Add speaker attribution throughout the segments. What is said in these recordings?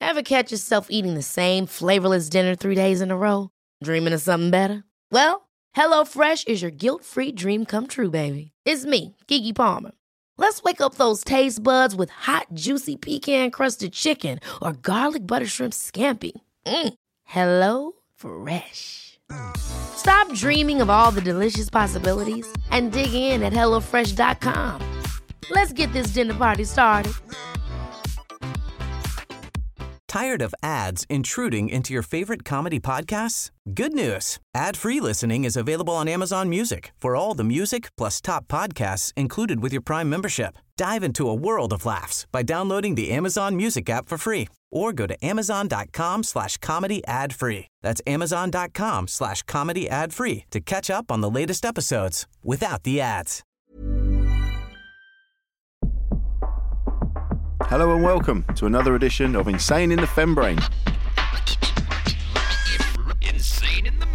Speaker 1: Ever catch yourself eating the same flavorless dinner 3 days in a row? Dreaming of something better? Well, HelloFresh is your guilt-free dream come true, baby. It's me, Keke Palmer. Let's wake up those taste buds with hot, juicy pecan-crusted chicken or garlic butter shrimp scampi. Hello Fresh. Stop dreaming of all the delicious possibilities and dig in at HelloFresh.com. Let's get this dinner party started.
Speaker 2: Tired of ads intruding into your favorite comedy podcasts? Good news. Ad-free listening is available on Amazon Music for all the music plus top podcasts included with your Prime membership. Dive into a world of laughs by downloading the Amazon Music app for free or go to amazon.com/comedy ad-free. That's amazon.com/comedy ad-free to catch up on the latest episodes without the ads.
Speaker 3: Hello and welcome to another edition of Insane in the Fembrain.
Speaker 4: Insane in the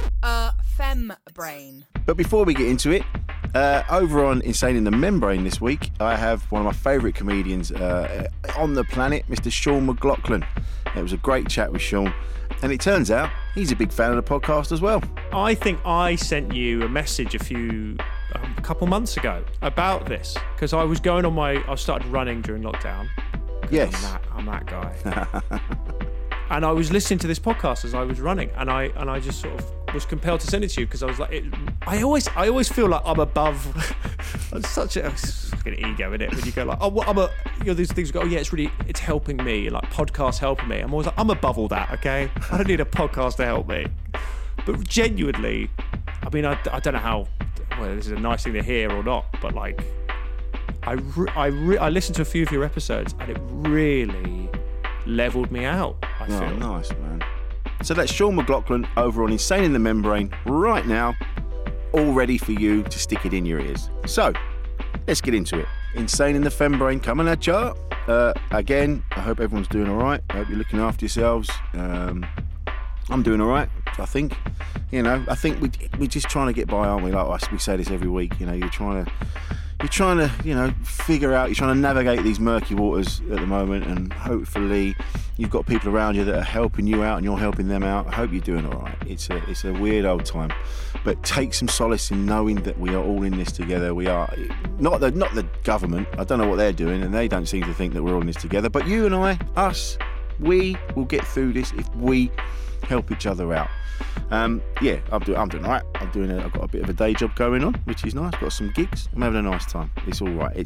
Speaker 4: Fembrain.
Speaker 3: But before we get into it, over on Insane in the Membrane this week, I have one of my favourite comedians on the planet, Mr. Sean McLaughlin. It was a great chat with Sean, and it turns out he's a big fan of the podcast as well.
Speaker 5: I think I sent you a message a couple months ago about this because I was going on I started running during lockdown.
Speaker 3: Yes,
Speaker 5: I'm that guy. And I was listening to this podcast as I was running, and I just sort of was compelled to send it to you because I was like, I always feel like I'm above. I'm such a fucking ego in it when you go like, oh, these things go, oh yeah, it's helping me, like podcasts helping me. I'm always like, I'm above all that, okay? I don't need a podcast to help me. But genuinely, I mean, I don't know how. Well, this is a nice thing to hear or not, but like, I listened to a few of your episodes and it really leveled me out, I feel.
Speaker 3: Oh, nice, man. So that's Sean McLaughlin over on Insane in the Membrane right now, all ready for you to stick it in your ears. So, let's get into it. Insane in the Fembrane coming at you. Again, I hope everyone's doing all right. I hope you're looking after yourselves. I'm doing all right, I think. You know, I think we're just trying to get by, aren't we? Like we say this every week. You know, you're trying to, you know, figure out. You're trying to navigate these murky waters at the moment, and hopefully, you've got people around you that are helping you out, and you're helping them out. I hope you're doing all right. It's a weird old time, but take some solace in knowing that we are all in this together. We are not the government. I don't know what they're doing, and they don't seem to think that we're all in this together. But you and I, us, we will get through this if we help each other out. Yeah, I'm doing all right. I've got a bit of a day job going on, which is nice. Got some gigs. I'm having a nice time. It's all right.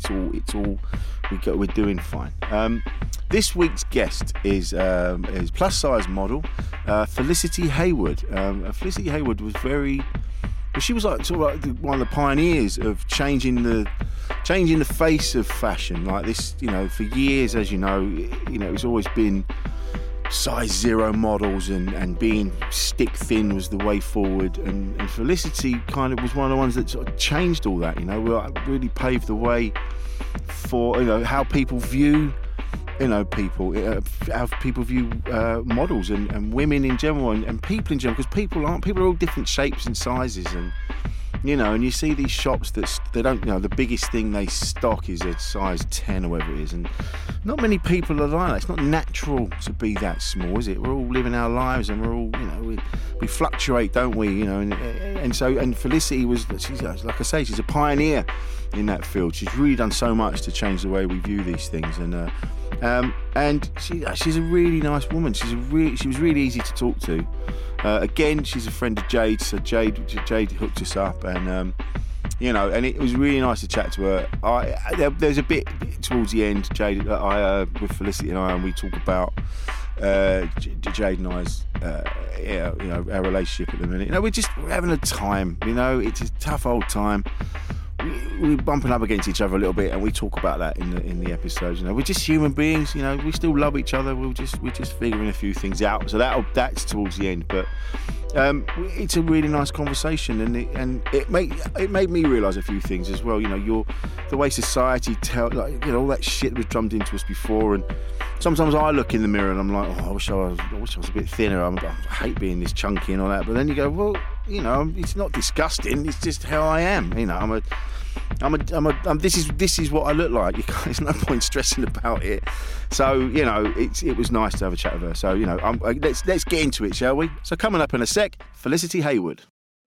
Speaker 3: We're doing fine. This week's guest is plus size model Felicity Hayward. Felicity Hayward was she was like sort of like one of the pioneers of changing the face of fashion. Like this, you know, for years, as you know, it's always been size 0 models and being stick thin was the way forward, and Felicity kind of was one of the ones that sort of changed all that, you know, really paved the way for, you know, how people view, you know, how people view models and women in general and people in general, because people are all different shapes and sizes, and you know, and you see these shops they don't, you know, the biggest thing they stock is a size 10 or whatever it is, and not many people are like that. It's not natural to be that small, is it? We're all living our lives, and we're all, you know, we fluctuate, don't we? You know, and Felicity she's like I say, she's a pioneer in that field. She's really done so much to change the way we view these things, and she's a really nice woman. She was really easy to talk to. Again, she's a friend of Jade, so Jade hooked us up, and you know, and it was really nice to chat to her. There's a bit towards the end, Jade, with Felicity and we talk about Jade and I's, you know, our relationship at the minute. You know, we're having a time. You know, it's a tough old time. We're bumping up against each other a little bit, and we talk about that in the episodes. You know, we're just human beings. You know, we still love each other. We're just figuring a few things out. So that's towards the end. But it's a really nice conversation, and it made me realise a few things as well. You know, the way society like, you know, all that shit that was drummed into us before, and sometimes I look in the mirror and I'm like, oh, I wish I was a bit thinner. I hate being this chunky and all that. But then you go, well, you know, it's not disgusting. It's just how I am. You know, this is what I look like. There's no point stressing about it. So, you know, it was nice to have a chat with her. So, you know, let's get into it, shall we? So coming up in a sec, Felicity Hayward.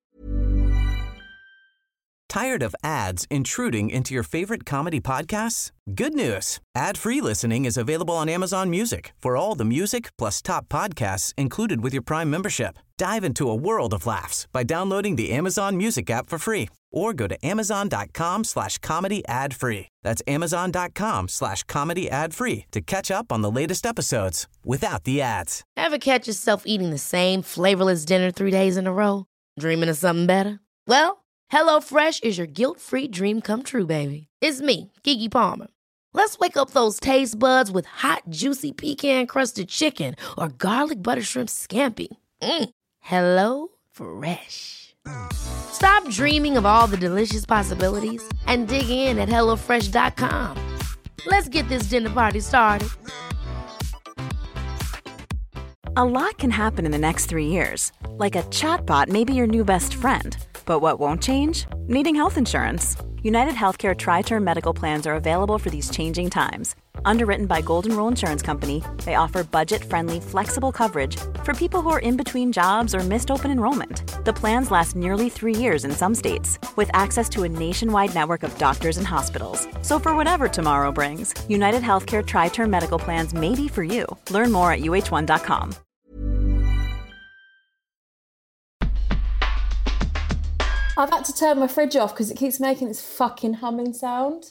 Speaker 2: Tired of ads intruding into your favorite comedy podcasts? Good news. Ad-free listening is available on Amazon Music for all the music plus top podcasts included with your Prime membership. Dive into a world of laughs by downloading the Amazon Music app for free or go to amazon.com/comedy ad-free. That's amazon.com/comedy ad-free to catch up on the latest episodes without the ads.
Speaker 1: Ever catch yourself eating the same flavorless dinner 3 days in a row? Dreaming of something better? Well, HelloFresh is your guilt-free dream come true, baby. It's me, Keke Palmer. Let's wake up those taste buds with hot, juicy pecan-crusted chicken or garlic butter shrimp scampi. Hello Fresh. Stop dreaming of all the delicious possibilities and dig in at HelloFresh.com. Let's get this dinner party started.
Speaker 6: A lot can happen in the next 3 years. Like a chatbot may be your new best friend. But what won't change? Needing health insurance. United Healthcare Tri-Term Medical Plans are available for these changing times. Underwritten by Golden Rule Insurance Company, they offer budget-friendly, flexible coverage for people who are in between jobs or missed open enrollment. The plans last nearly 3 years in some states, with access to a nationwide network of doctors and hospitals. So for whatever tomorrow brings, United Healthcare Tri-Term Medical Plans may be for you. Learn more at uh1.com.
Speaker 7: I've had to turn my fridge off because it keeps making its fucking humming sound.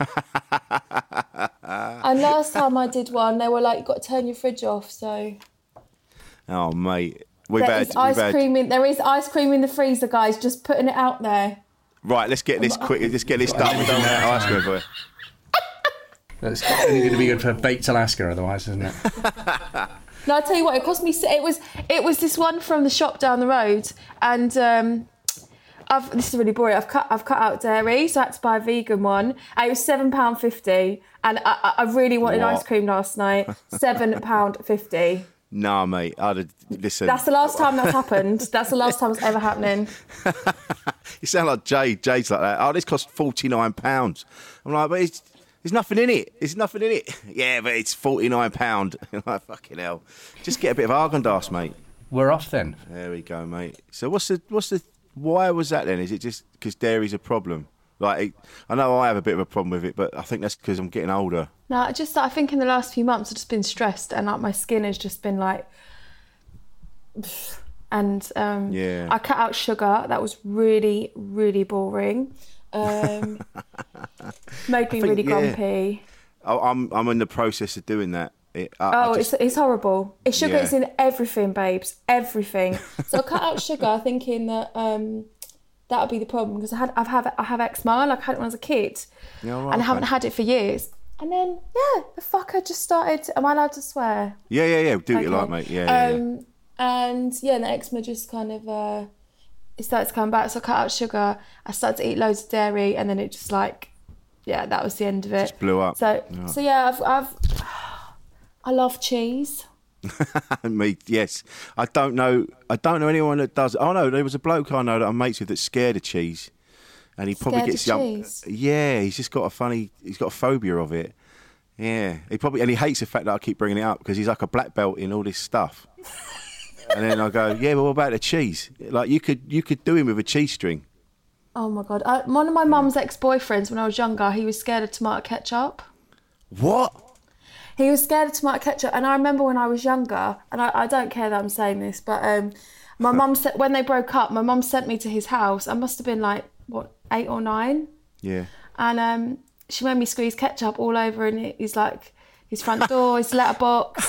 Speaker 7: And last time I did one, they were like, "You've got to turn your fridge off." So.
Speaker 3: Oh, mate,
Speaker 7: There is ice cream in the freezer, guys. Just putting it out there.
Speaker 3: Right, let's get this quick. Let's get this done. Ice cream for you.
Speaker 8: That's only going to be good for baked Alaska, otherwise, isn't it?
Speaker 7: No, I tell you what, it cost me. It was this one from the shop down the road, and. This is really boring. I've cut out dairy, so I had to buy a vegan one. And it was £7.50, and I really wanted ice cream last night. £7.50.
Speaker 3: Nah, mate. Listen.
Speaker 7: That's the last time that's happened. That's the last time it's ever happening.
Speaker 3: You sound like Jade. Jade's like that. Oh, this cost £49. I'm like, but there's nothing in it. There's nothing in it. Yeah, but it's £49. You're like, fucking hell. Just get a bit of Argandaz, mate.
Speaker 8: We're off then.
Speaker 3: There we go, mate. So what's the why was that then? Is it just because dairy's a problem? Like, I know I have a bit of a problem with it, but I think that's because I'm getting older.
Speaker 7: No, I think in the last few months I've just been stressed, and like my skin has just been like, and I cut out sugar. That was really, really boring. Made me really grumpy.
Speaker 3: I'm in the process of doing that.
Speaker 7: It's horrible. Sugar is in everything, babes. Everything. So I cut out sugar thinking that that would be the problem, because I have eczema. Like I had it when I was a kid, and I haven't had it for years. And then the fucker just started. Am I allowed to swear?
Speaker 3: Yeah. Do what you like, mate. And
Speaker 7: the eczema just kind of it started to come back. So I cut out sugar. I started to eat loads of dairy, and then it just that was the end of it.
Speaker 3: Just blew up.
Speaker 7: So I love cheese.
Speaker 3: Me, yes. I don't know anyone that does. Oh no, there was a bloke I know that I'm mates with that's scared of cheese, and he probably gets
Speaker 7: cheese.
Speaker 3: Yeah, he's just got he's got a phobia of it. Yeah, he hates the fact that I keep bringing it up because he's like a black belt in all this stuff. And then I go, yeah, but what about the cheese? Like you could do him with a cheese string.
Speaker 7: Oh my God! One of my mum's ex-boyfriends when I was younger, he was scared of tomato ketchup.
Speaker 3: What?
Speaker 7: He was scared of tomato ketchup, and I remember when I was younger, and I don't care that I'm saying this, but my mum said when they broke up, my mum sent me to his house. I must have been 8 or 9.
Speaker 3: Yeah.
Speaker 7: And she made me squeeze ketchup all over his front door, his letterbox,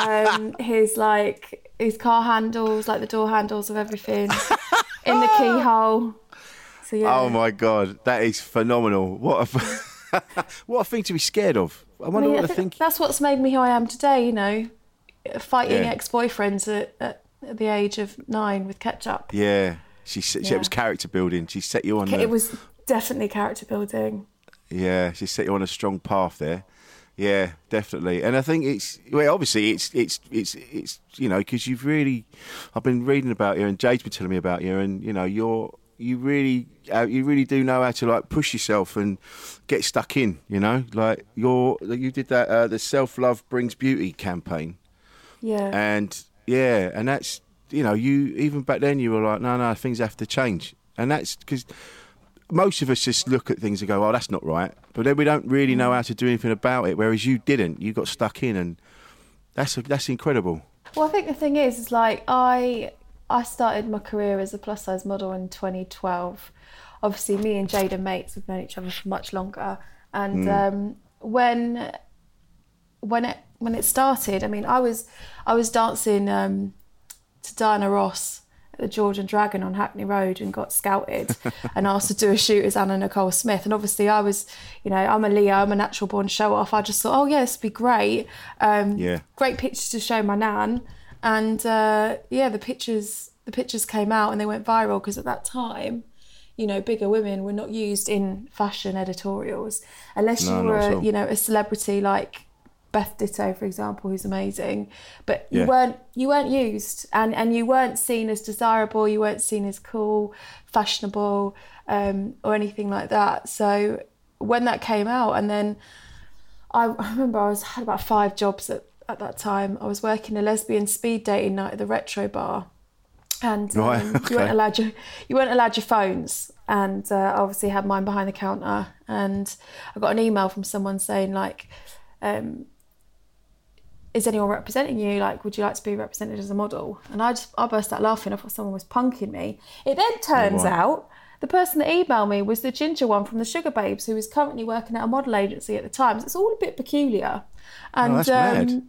Speaker 7: his car handles, like the door handles of everything, in the keyhole. So yeah.
Speaker 3: Oh my God, that is phenomenal! What a thing to be scared of. I wonder what they're thinking.
Speaker 7: That's what's made me who I am today, fighting ex-boyfriends at the age of 9 with ketchup.
Speaker 3: Yeah, it was character building. She set you on.
Speaker 7: It was definitely character building.
Speaker 3: Yeah, she set you on a strong path there. Yeah, definitely. And I think obviously it's you know, because I've been reading about you and Jade's been telling me about you, and you know, you really do know how to like push yourself and get stuck in, you know, like you did that the Self-Love Brings Beauty campaign.
Speaker 7: Yeah.
Speaker 3: And that's, you know, you even back then you were like, no, things have to change, and that's because most of us just look at things and go, oh, that's not right. But then we don't really know how to do anything about it, whereas you didn't. You got stuck in, and that's incredible.
Speaker 7: Well, I think the thing is like I started my career as a plus-size model in 2012. Obviously, me and Jade are mates. We've known each other for much longer. And when it started, I mean, I was dancing to Diana Ross at the George and Dragon on Hackney Road and got scouted and asked to do a shoot as Anna Nicole Smith. And obviously I was, you know, I'm a Leo, I'm a natural born show off. I just thought, oh yeah, this would be great. Great pictures to show my nan. And the pictures came out and they went viral because at that time, you know, bigger women were not used in fashion editorials unless you were, you know, a celebrity like Beth Ditto, for example, who's amazing, but you weren't used, and you weren't seen as desirable, you weren't seen as cool, fashionable, or anything like that. So when that came out, and then I remember I had about 5 jobs at that time. I was working a lesbian speed dating night at the Retro Bar, and you weren't allowed your phones, and I obviously had mine behind the counter, and I got an email from someone saying like, is anyone representing you? Like, would you like to be represented as a model? And I burst out laughing. I thought someone was punking me. It then turns out the person that emailed me was the ginger one from the Sugar Babes, who was currently working at a model agency at the time. So it's all a bit peculiar. And
Speaker 3: that's mad.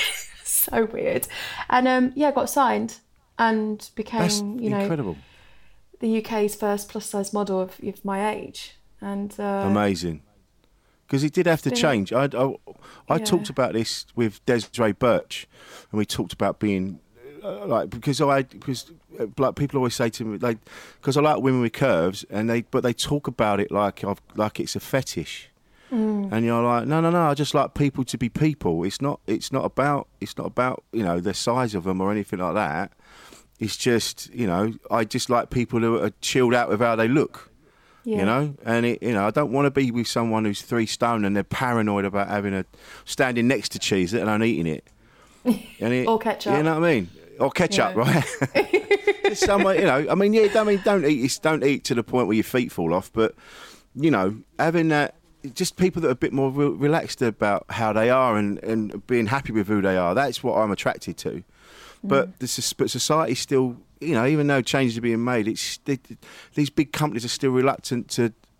Speaker 7: So weird. And I got signed and became,
Speaker 3: incredible.
Speaker 7: The UK's first plus size model of my age. And
Speaker 3: amazing. Because it did have to change. I talked about this with Desiree Birch, and we talked about being because people always say to me because I like women with curves, but they talk about it like it's a fetish, and you're like no, I just like people to be people. It's not about you know the size of them or anything like that. It's just I just like people who are chilled out with how they look. Yeah. You know, and I don't want to be with someone who's 3 stone and they're paranoid about standing next to cheese and eating it. And
Speaker 7: or ketchup.
Speaker 3: You know what I mean? Or ketchup, right? Just somewhere, don't eat to the point where your feet fall off, but having that, just people that are a bit more relaxed about how they are and being happy with who they are. That's what I'm attracted to. But society still. Even though changes are being made, these big companies are still reluctant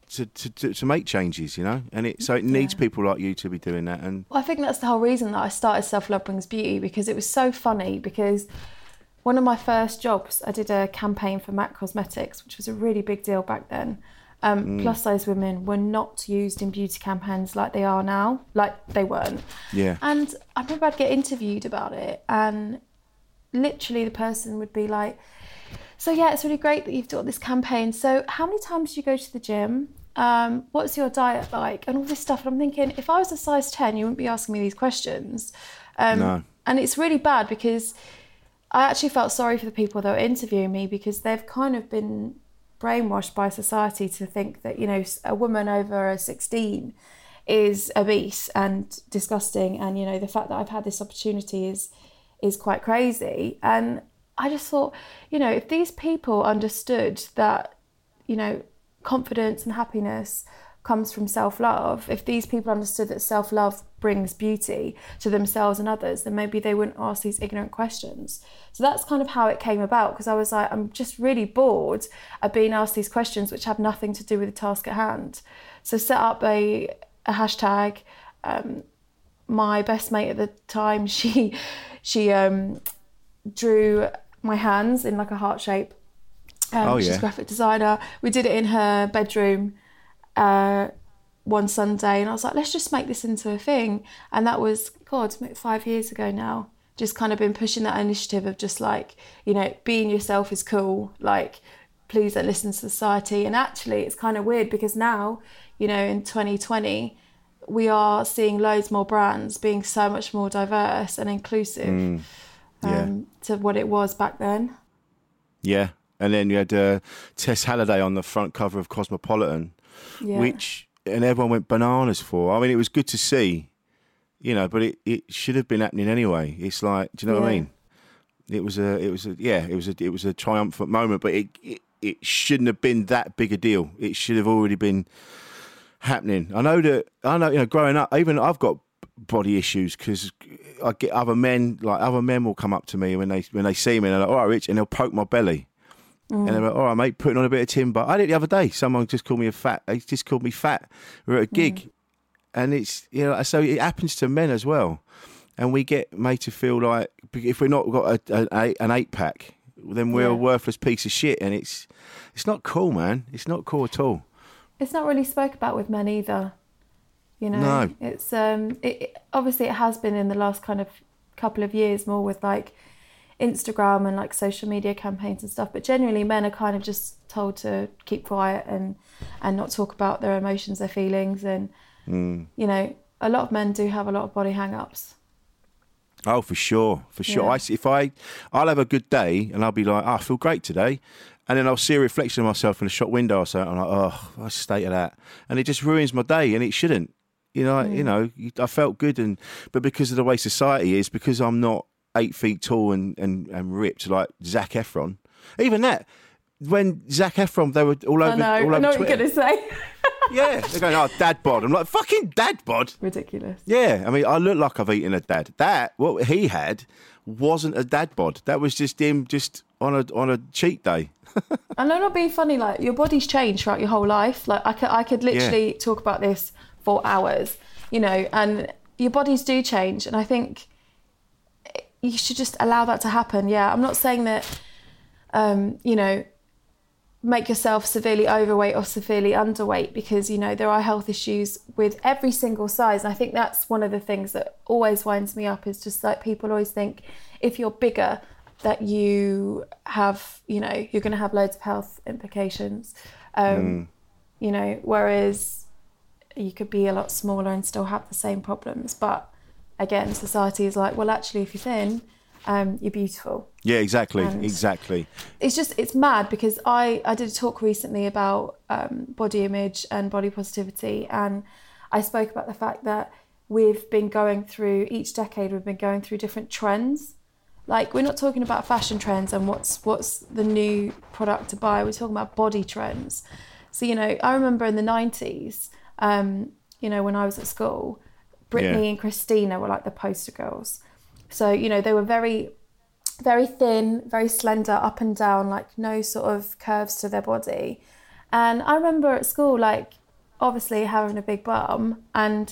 Speaker 3: to make changes, and it needs people like you to be doing that. And
Speaker 7: I think that's the whole reason that I started Self-Love Brings Beauty, because it was so funny. Because one of my first jobs, I did a campaign for MAC Cosmetics, which was a really big deal back then. Plus size women were not used in beauty campaigns like they are now, like they weren't.
Speaker 3: Yeah.
Speaker 7: And I remember I'd get interviewed about it, and literally the person would be like, so yeah, it's really great that you've got this campaign. So how many times do you go to the gym? What's your diet like? And all this stuff. And I'm thinking, if I was a size 10, you wouldn't be asking me these questions.
Speaker 3: No.
Speaker 7: And it's really bad because I actually felt sorry for the people that were interviewing me, because they've kind of been brainwashed by society to think that, a woman over 16 is obese and disgusting. And, the fact that I've had this opportunity is quite crazy. And I just thought, if these people understood that, confidence and happiness comes from self-love, if these people understood that self-love brings beauty to themselves and others, then maybe they wouldn't ask these ignorant questions. So that's kind of how it came about, because I was like, I'm just really bored of being asked these questions which have nothing to do with the task at hand. So set up a hashtag. My best mate at the time, she drew my hands in like a heart shape. She's a graphic designer. We did it in her bedroom one Sunday, and I was like, let's just make this into a thing. And that was 5 years ago now. Just kind of been pushing that initiative of just like, being yourself is cool, like please don't listen to society. And actually it's kind of weird because now, in 2020, we are seeing loads more brands being so much more diverse and inclusive to what it was back then.
Speaker 3: Yeah. And then you had Tess Halliday on the front cover of Cosmopolitan, and everyone went bananas for. I mean, it was good to see, but it should have been happening anyway. It's like, do you know what I mean? It was a triumphant moment, but it shouldn't have been that big a deal. It should have already been happening. I know, growing up, even I've got body issues because I get other men will come up to me when they see me and they're like, all right, Rich, and they'll poke my belly. And they're like, all right, mate, putting on a bit of timber. I did it the other day. Someone just called me fat. They just called me fat. We were at a gig. And it's, so it happens to men as well. And we get made to feel like if we're not got an 8-pack, then we're a worthless piece of shit. And it's not cool, man. It's not cool at all. It's
Speaker 7: not really spoke about with men either.
Speaker 3: No.
Speaker 7: It's obviously it has been in the last kind of couple of years more with like Instagram and like social media campaigns and stuff, but generally men are kind of just told to keep quiet and not talk about their emotions, their feelings, and a lot of men do have a lot of body hang-ups.
Speaker 3: Oh, for sure. Yeah. I'll have a good day and I'll be like, I feel great today, and then I'll see a reflection of myself in the shop window or something. I'm like, oh, what's the state of that? And it just ruins my day, and it shouldn't. I felt good, but because of the way society is, because I'm not 8 feet tall and ripped like Zac Efron. Even that, when Zac Efron, they were all over.
Speaker 7: I know what you're going to say.
Speaker 3: Yeah, they're going, oh, dad bod. I'm like, fucking dad bod.
Speaker 7: Ridiculous.
Speaker 3: Yeah, I mean, I look like I've eaten a dad. What he had wasn't a dad bod. That was just him, just on a cheat day.
Speaker 7: And I'm not being funny. Like, your body's changed throughout your whole life. Like, I could literally talk about this for hours. And your bodies do change, and I think you should just allow that to happen. Yeah, I'm not saying that, make yourself severely overweight or severely underweight, because, there are health issues with every single size. And I think that's one of the things that always winds me up, is just like people always think if you're bigger that you have, you're going to have loads of health implications. Whereas you could be a lot smaller and still have the same problems. But again, society is like, well, actually, if you're thin, you're beautiful.
Speaker 3: Yeah, exactly.
Speaker 7: It's mad, because I did a talk recently about body image and body positivity, and I spoke about the fact that we've been going through, each decade we've been going through different trends. Like, we're not talking about fashion trends and what's the new product to buy. We're talking about body trends. So, I remember in the 90s, when I was at school, Britney and Christina were like the poster girls. So, they were very, very thin, very slender, up and down, like no sort of curves to their body. And I remember at school, like, obviously having a big bum, and,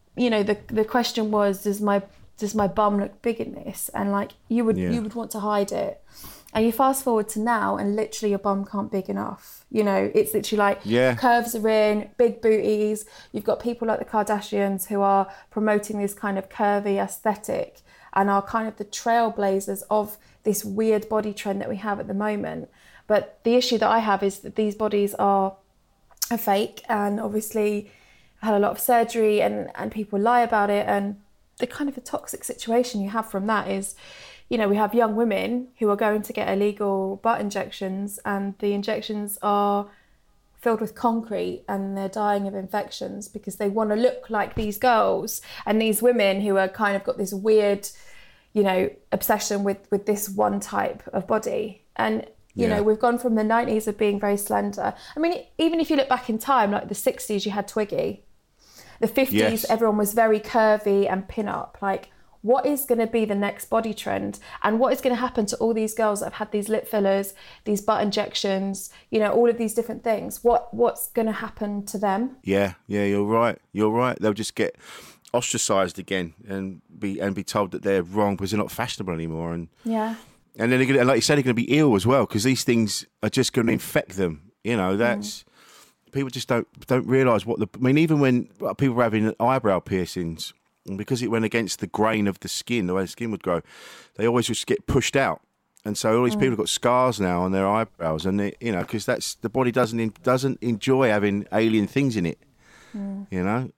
Speaker 7: the question was, does my bum look big in this? And like, you would want to hide it. And you fast forward to now, and literally your bum can't big enough. It's literally like curves are in, big booties. You've got people like the Kardashians who are promoting this kind of curvy aesthetic and are kind of the trailblazers of this weird body trend that we have at the moment. But the issue that I have is that these bodies are fake, and obviously had a lot of surgery, and people lie about it. And the kind of a toxic situation you have from that is, we have young women who are going to get illegal butt injections, and the injections are filled with concrete, and they're dying of infections because they want to look like these girls and these women who are kind of got this weird, obsession with this one type of body. And, we've gone from the 90s of being very slender. I mean, even if you look back in time, like the 60s, you had Twiggy. The 50s, everyone was very curvy and pin-up. Like, what is going to be the next body trend, and what is going to happen to all these girls that have had these lip fillers, these butt injections, all of these different things? What's going to happen to them?
Speaker 3: Yeah, you're right. They'll just get ostracised again and be told that they're wrong because they're not fashionable anymore. And then they're gonna, like you said, they're going to be ill as well, because these things are just going to infect them. That's people just don't realise even when people were having eyebrow piercings, and because it went against the grain of the skin, the way the skin would grow, they always just get pushed out. And so all these people have got scars now on their eyebrows, and because the body doesn't enjoy having alien things in it. You know,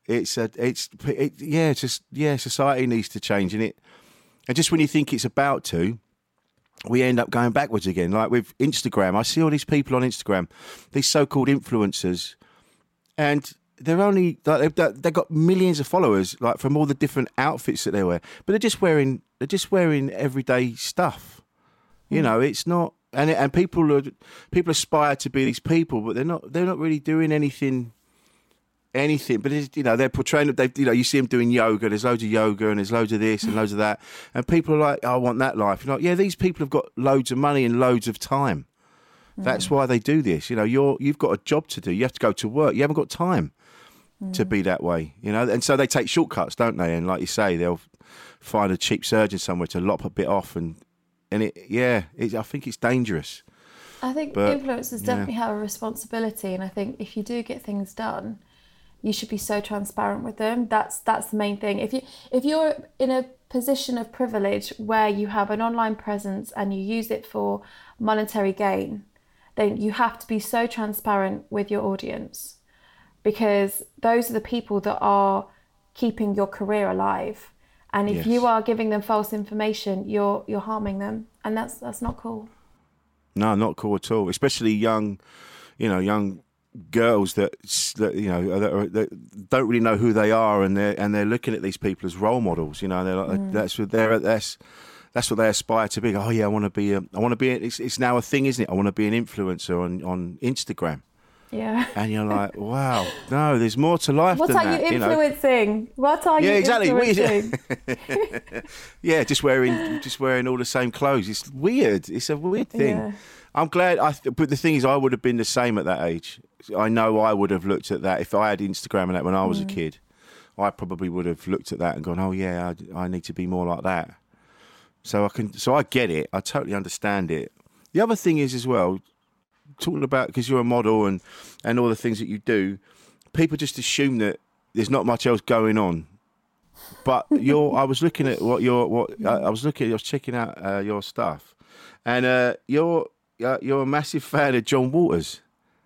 Speaker 3: society needs to change, and just when you think it's about to, we end up going backwards again. Like with Instagram, I see all these people on Instagram, these so-called influencers, and they're only like they've got millions of followers, like from all the different outfits that they wear, but they're just wearing everyday stuff. You know, it's not, and people aspire to be these people, but they're not really doing anything. But it's, you know, they're portraying, you see them doing yoga. There's loads of yoga and there's loads of this and loads of that, and people are like, oh, I want that life. You're like, yeah, these people have got loads of money and loads of time. That's why they do this. You know, you've got a job to do. You have to go to work. You haven't got time to be that way. You know, and so they take shortcuts, don't they? And like you say, they'll find a cheap surgeon somewhere to lop a bit off, and I think it's dangerous.
Speaker 7: I think influencers definitely have a responsibility, and I think if you do get things done, you should be so transparent with them. That's the main thing. If you're in a position of privilege where you have an online presence and you use it for monetary gain, then you have to be so transparent with your audience, because those are the people that are keeping your career alive. And if you are giving them false information, you're harming them, and that's not cool.
Speaker 3: No, not cool at all. Especially young girls that don't really know who they are, and they're looking at these people as role models. You know, they're like, that's what they aspire to be. Oh yeah, I want to be. It's now a thing, isn't it? I want to be an influencer on Instagram.
Speaker 7: Yeah.
Speaker 3: And you're like, wow, no, there's more to life than that.
Speaker 7: What are you influencing? What are you influencing?
Speaker 3: Yeah, just wearing all the same clothes. It's weird. It's a weird thing.
Speaker 7: Yeah.
Speaker 3: I'm glad. But the thing is, I would have been the same at that age. I know I would have looked at that if I had Instagram and that when I was a kid. I probably would have looked at that and gone, oh yeah, I need to be more like that. So I get it. I totally understand it. The other thing is as well, talking about, because you're a model and all the things that you do, people just assume that there's not much else going on. But I was checking out your stuff, and you're a massive fan of John Waters.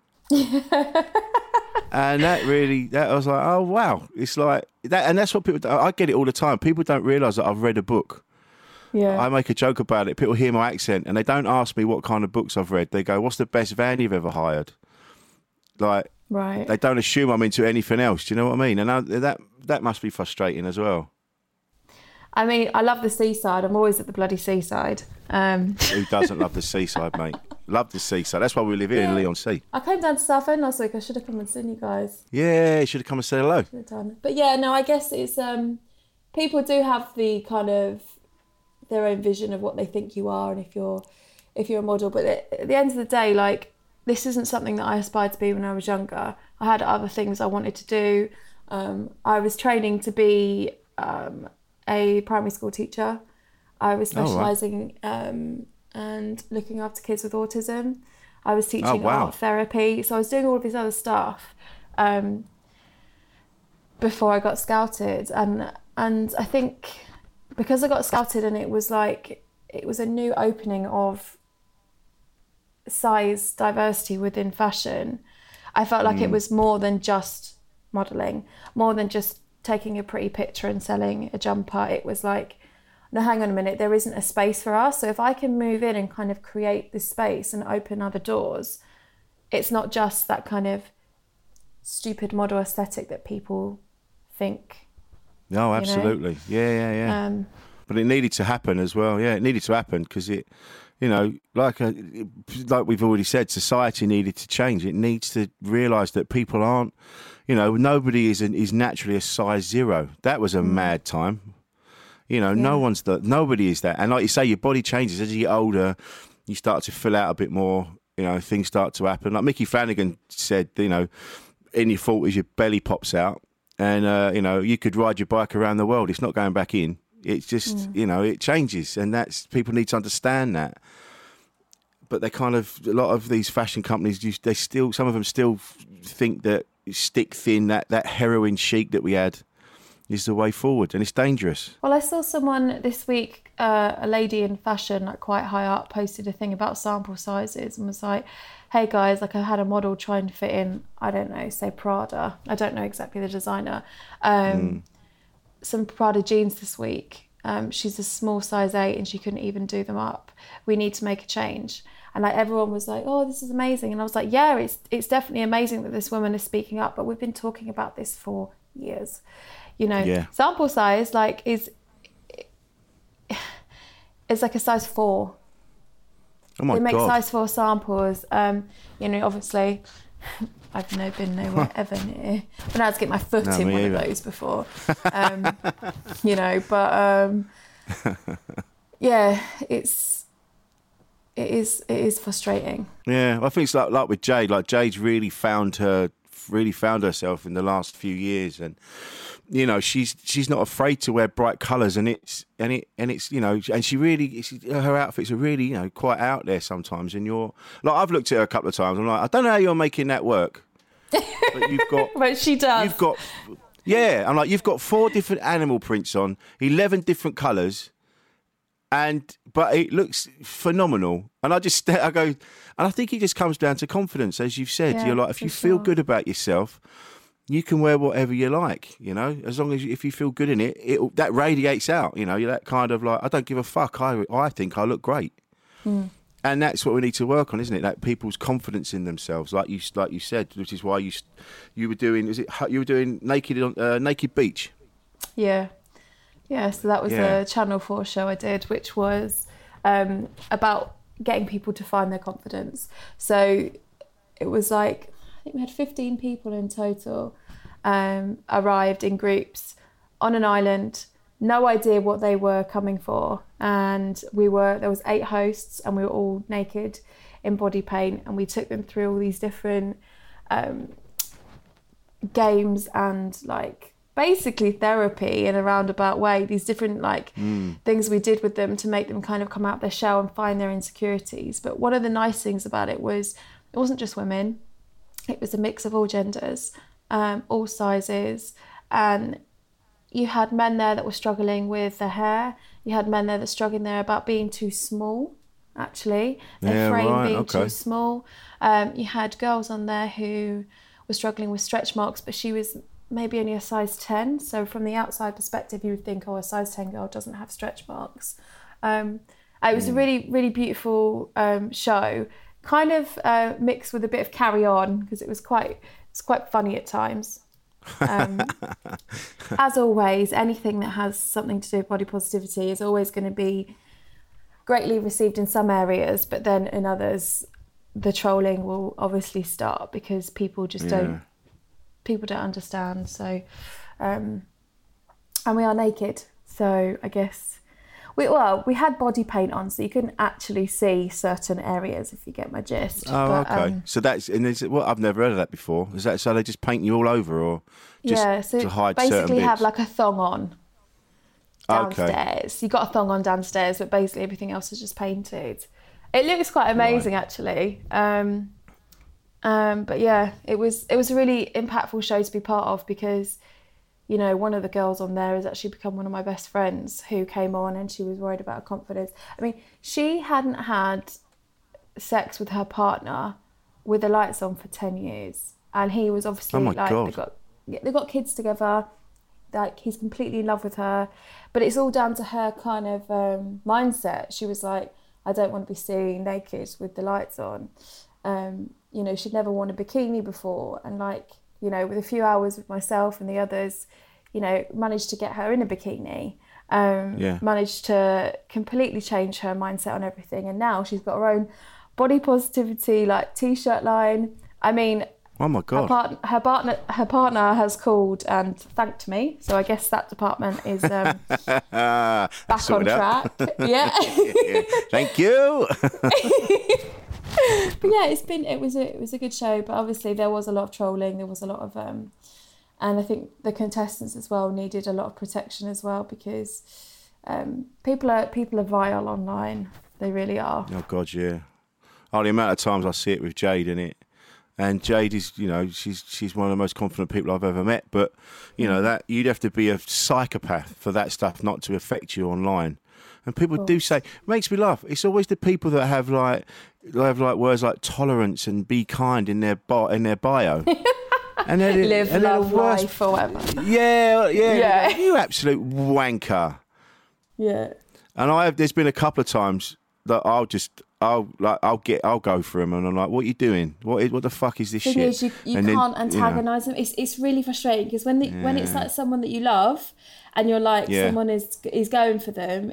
Speaker 3: And that I was like, oh wow, it's like that, and that's what people. I get it all the time. People don't realise that I've read a book.
Speaker 7: Yeah.
Speaker 3: I make a joke about it. People hear my accent and they don't ask me what kind of books I've read. They go, what's the best van you've ever hired? Like,
Speaker 7: right.
Speaker 3: They don't assume I'm into anything else. Do you know what I mean? And that must be frustrating as well.
Speaker 7: I mean, I love the seaside. I'm always at the bloody seaside.
Speaker 3: Who doesn't love the seaside, mate? Love the seaside. That's why we live here in Leon Sea.
Speaker 7: I came down to Southend last week. I should have come and seen you guys.
Speaker 3: Yeah, you should have come and said hello.
Speaker 7: But yeah, no, I guess it's people do have the kind of their own vision of what they think you are, and if you're a model. But at the end of the day, like, this isn't something that I aspired to be when I was younger. I had other things I wanted to do. I was training to be a primary school teacher. I was specialising and looking after kids with autism. I was teaching art therapy. So I was doing all of this other stuff before I got scouted. And I think because I got scouted, and it was a new opening of size diversity within fashion, I felt like it was more than just modelling, more than just taking a pretty picture and selling a jumper. It was like, no, hang on a minute, there isn't a space for us. So if I can move in and kind of create this space and open other doors, it's not just that kind of stupid model aesthetic that people think.
Speaker 3: No, absolutely. Yeah. But it needed to happen as well. Yeah, it needed to happen because it, like we've already said, society needed to change. It needs to realise that people aren't, nobody is naturally a size 0. That was a mad time. Nobody is that. And like you say, your body changes as you get older. You start to fill out a bit more. Things start to happen. Like Mickey Flanagan said, in your 40s, your belly pops out. And, you could ride your bike around the world. It's not going back in. It's just, it changes. And people need to understand that. But they a lot of these fashion companies, some of them still think that stick thin, that heroin chic that we had is the way forward, and it's dangerous.
Speaker 7: Well, I saw someone this week, a lady in fashion, like quite high up, posted a thing about sample sizes and was like, hey guys, like I had a model trying to fit in, I don't know, say Prada. I don't know exactly the designer. Some Prada jeans this week. She's a small size 8 and she couldn't even do them up. We need to make a change. And like everyone was like, oh, this is amazing. And I was like, yeah, it's definitely amazing that this woman is speaking up, but we've been talking about this for years. You know, sample size like is like a size 4.
Speaker 3: Oh my God.
Speaker 7: They make size 4 samples. You know, obviously, I've never been nowhere ever near. But I had to get my foot in one of those before. You know, but yeah, it is frustrating.
Speaker 3: Yeah, I think it's like with Jade. Like Jade's really found herself in the last few years, and you know she's not afraid to wear bright colours, and it's you know, and her outfits are really, you know, quite out there sometimes. And you're like, I've looked at her a couple of times. I'm like, I don't know how you're making that work, but you've got.
Speaker 7: But she does.
Speaker 3: You've got. Yeah, I'm like, you've got 4 different animal prints on, 11 different colours. But it looks phenomenal, and I go, and I think it just comes down to confidence, as you've said.
Speaker 7: Yeah,
Speaker 3: you're like, if you feel good about yourself, you can wear whatever you like, you know, as long as if you feel good in it, that radiates out. You know, you're that kind of like, I don't give a fuck. I think I look great, and that's what we need to work on, isn't it? That people's confidence in themselves, like you said, which is why you were doing. You were doing Naked Beach?
Speaker 7: Yeah. Yeah, so that was a Channel 4 show I did, which was about getting people to find their confidence. So it was like, I think we had 15 people in total arrived in groups on an island, no idea what they were coming for. And there was 8 hosts and we were all naked in body paint, and we took them through all these different games and like, basically therapy in a roundabout way, these different things we did with them to make them kind of come out of their shell and find their insecurities. But one of the nice things about it was it wasn't just women, it was a mix of all genders, all sizes, and you had men there that were struggling with their hair, you had men there that were struggling there about being too small, actually, their frame being too small. You had girls on there who were struggling with stretch marks, but she was maybe only a size 10, so from the outside perspective you would think, oh, a size 10 girl doesn't have stretch marks. It was a really, really beautiful show, kind of mixed with a bit of Carry On, because it's quite funny at times. As always, anything that has something to do with body positivity is always going to be greatly received in some areas, but then in others the trolling will obviously start because people just don't understand. So and we are naked, so I guess we had body paint on, so you couldn't actually see certain areas, if you get my gist.
Speaker 3: Okay. So that's, and I've never heard of that before. Is that so they just paint you all over, or just
Speaker 7: so
Speaker 3: to hide certain bits?
Speaker 7: Basically have like a thong on downstairs. You got a thong on downstairs, but basically everything else is just painted. It looks quite amazing, actually. But yeah, it was a really impactful show to be part of, because, you know, one of the girls on there has actually become one of my best friends, who came on and she was worried about her confidence. I mean, she hadn't had sex with her partner with the lights on for 10 years. And he was obviously they got kids together, like he's completely in love with her. But it's all down to her kind of mindset. She was like, I don't want to be seen naked with the lights on. You know, she'd never worn a bikini before, and like, you know, with a few hours with myself and the others, you know, managed to get her in a bikini, managed to completely change her mindset on everything. And now she's got her own body positivity, like t-shirt line. I mean,
Speaker 3: oh my God,
Speaker 7: her partner has called and thanked me. So I guess that department is back on track. Yeah.
Speaker 3: Thank you.
Speaker 7: But yeah, it was a good show. But obviously there was a lot of trolling. There was a lot of and I think the contestants as well needed a lot of protection as well, because people are vile online. They really are.
Speaker 3: Oh God, yeah. Oh, the amount of times I see it with Jade in it, And Jade is, you know, she's one of the most confident people I've ever met. But, you know, that you'd have to be a psychopath for that stuff not to affect you online. And people do say, it makes me laugh. It's always the people that have like words like tolerance and be kind in their bio. And
Speaker 7: Live, love, life, or whatever.
Speaker 3: Yeah. You absolute wanker.
Speaker 7: Yeah.
Speaker 3: And there's been a couple of times that I'll go for him, and I'm like, "What are you doing? What the fuck is this shit?"
Speaker 7: Is you can't antagonise them. It's really frustrating because when it's like someone that you love, and you're like someone is going for them,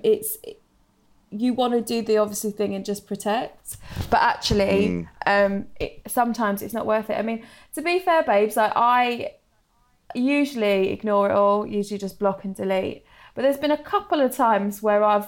Speaker 7: you want to do the obviously thing and just protect, but actually, sometimes it's not worth it. I mean, to be fair, babes, like I usually ignore it all, usually just block and delete. But there's been a couple of times where I've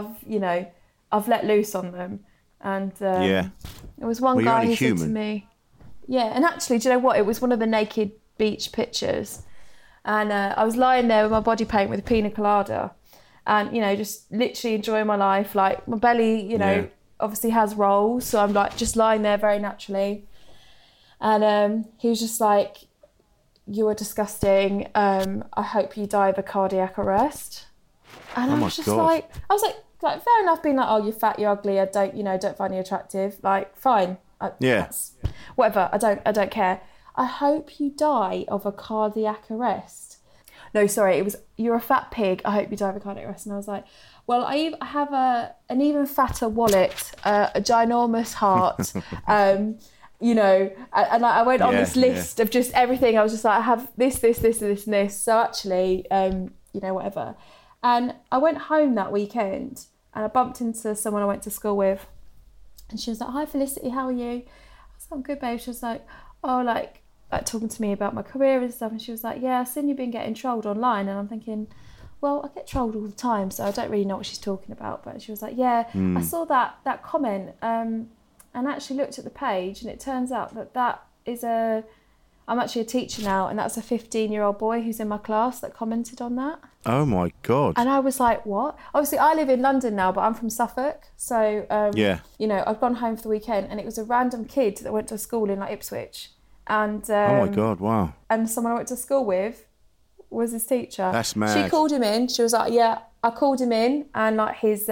Speaker 7: let loose on them, and there was one guy who said to me, and actually, do you know what? It was one of the naked beach pictures, and I was lying there with my body paint with a pina colada, and you know, just literally enjoying my life. Like my belly, you know, obviously has rolls, so I'm like just lying there very naturally, and he was just like, "You are disgusting. I hope you die of a cardiac arrest." And I was just like, fair enough being like, "Oh, you're fat, you're ugly, I don't find you attractive." Like, fine. That's, whatever, I don't care. "I hope you die of a cardiac arrest." No, sorry, it was, "You're a fat pig, I hope you die of a cardiac arrest." And I was like, well, I have an even fatter wallet, a ginormous heart, you know, and I went on this list of just everything. I was just like, I have this, and this. So actually, you know, whatever. And I went home that weekend and I bumped into someone I went to school with. And she was like, "Hi, Felicity, how are you?" I was like, "I'm good, babe." She was like, "Oh, like talking to me about my career and stuff." And she was like, "Yeah, I've seen you've been getting trolled online." And I'm thinking, well, I get trolled all the time, so I don't really know what she's talking about. But she was like, "Yeah, I saw that comment and actually looked at the page, and it turns out that is I'm actually a teacher now, and that's a 15-year-old boy who's in my class that commented on that."
Speaker 3: Oh my God.
Speaker 7: And I was like, what? Obviously, I live in London now, but I'm from Suffolk. So, you know, I've gone home for the weekend, and it was a random kid that went to a school in like Ipswich. And
Speaker 3: oh my God, wow.
Speaker 7: And someone I went to school with was his teacher.
Speaker 3: That's mad.
Speaker 7: She called him in. She was like, "Yeah, I called him in," and like his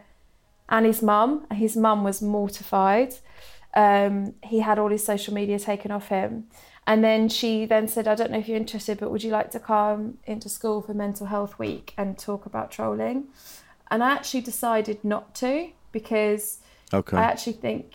Speaker 7: mum. His mum was mortified. He had all his social media taken off him. And then she then said, "I don't know if you're interested, but would you like to come into school for Mental Health Week and talk about trolling?" And I actually decided not to, because I actually think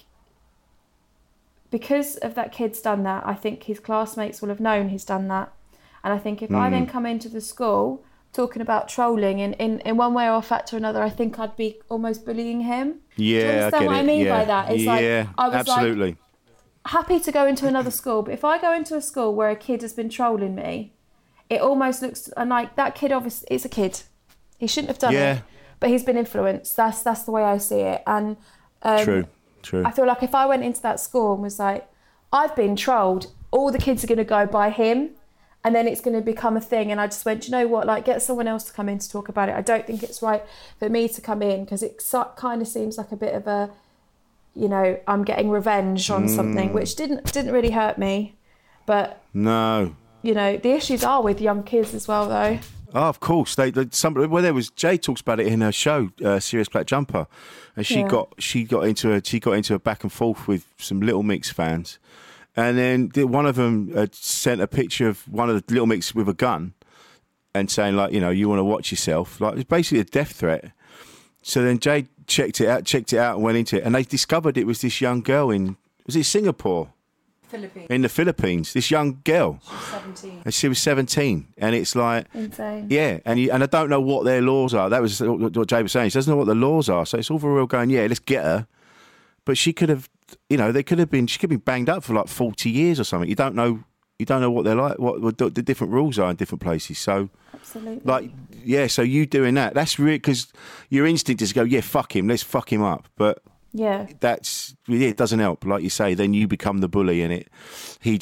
Speaker 7: because of that kid's done that, I think his classmates will have known he's done that. And I think if I then come into the school talking about trolling in one way or factor or another, I think I'd be almost bullying him.
Speaker 3: Yeah,
Speaker 7: do you understand what I mean by that? It's like, I was
Speaker 3: absolutely.
Speaker 7: Like, happy to go into another school, but if I go into a school where a kid has been trolling me, it almost looks, and like that kid obviously is a kid. He shouldn't have done it, but he's been influenced. That's the way I see it. And
Speaker 3: True.
Speaker 7: I feel like if I went into that school and was like, "I've been trolled, all the kids are going to go by him," and then it's going to become a thing. And I just went, "Do you know what? Like, get someone else to come in to talk about it. I don't think it's right for me to come in, because it kind of seems like a bit of a, you know, I'm getting revenge on something," which didn't really hurt me. But
Speaker 3: no,
Speaker 7: you know, the issues are with young kids as well, though.
Speaker 3: Oh, of course. Jay talks about it in her show, Serious Black Jumper, and she got into a back and forth with some Little Mix fans, and then one of them sent a picture of one of the Little Mix with a gun, and saying like, you know, "You want to watch yourself." Like, it's basically a death threat. So then Jay checked it out and went into it, and they discovered it was this young girl was it Singapore?
Speaker 7: Philippines.
Speaker 3: In the Philippines, this young girl.
Speaker 7: She's 17.
Speaker 3: And she was 17, and it's like
Speaker 7: insane.
Speaker 3: Yeah, and I don't know what their laws are. That was what Jay was saying. She doesn't know what the laws are, so it's all very well going, "Yeah, let's get her," but she could have, you know, she could have been banged up for like 40 years or something. You don't know what they're like, what the different rules are in different places. So
Speaker 7: absolutely,
Speaker 3: like, yeah. So you doing that's really, because your instinct is to go, "Yeah, fuck him, let's fuck him up," but.
Speaker 7: Yeah,
Speaker 3: it doesn't help. Like you say, then you become the bully, and he'll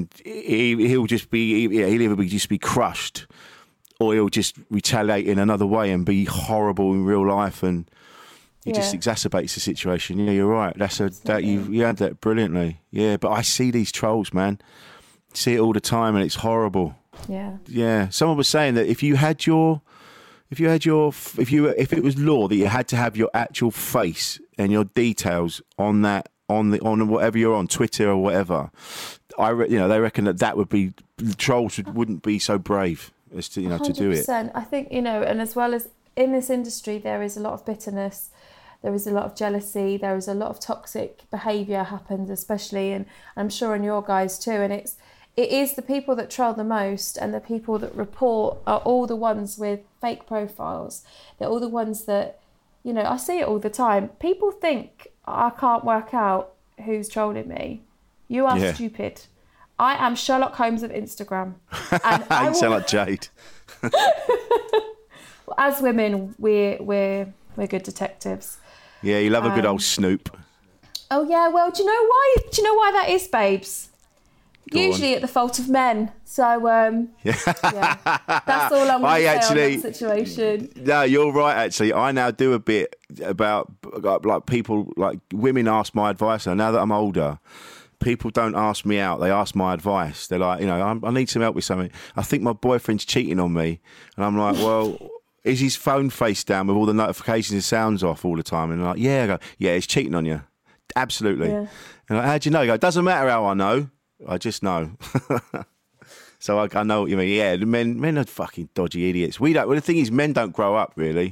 Speaker 3: just be crushed, or he'll just retaliate in another way and be horrible in real life. And It just exacerbates the situation. Yeah, you're right. You had that brilliantly. Yeah, but I see these trolls, man. See it all the time, and it's horrible.
Speaker 7: Yeah.
Speaker 3: Yeah. Someone was saying that if it was law that you had to have your actual face and your details on whatever you're on, Twitter or whatever, they reckon that would be, trolls wouldn't be so brave as to to do it.
Speaker 7: 100%. I think and as well as in this industry, there is a lot of bitterness, there is a lot of jealousy, there is a lot of toxic behaviour happens, especially, and I'm sure in your guys too. And it is the people that troll the most and the people that report are all the ones with fake profiles. They're all the ones that, I see it all the time. People think I can't work out who's trolling me. You are stupid. I am Sherlock Holmes of Instagram. And
Speaker 3: you sound like Jade.
Speaker 7: As women, we're good detectives.
Speaker 3: Yeah, you love a good old snoop.
Speaker 7: Oh yeah, well, do you know why? Do you know why that is, babes? Usually at the fault of men. So, yeah, that's all I'm going to say on that situation.
Speaker 3: No, you're right, actually. I now do a bit about, like people, like women ask my advice. Now that I'm older, people don't ask me out. They ask my advice. They're like, I need some help with something. I think my boyfriend's cheating on me. And I'm like, well, is his phone face down with all the notifications and sounds off all the time? And they're like, yeah. I go, yeah, he's cheating on you. Absolutely. Yeah. And like, how do you know? I go, it doesn't matter how I know. I just know. So I know what you mean. Yeah, men are fucking dodgy idiots. The thing is, men don't grow up, really.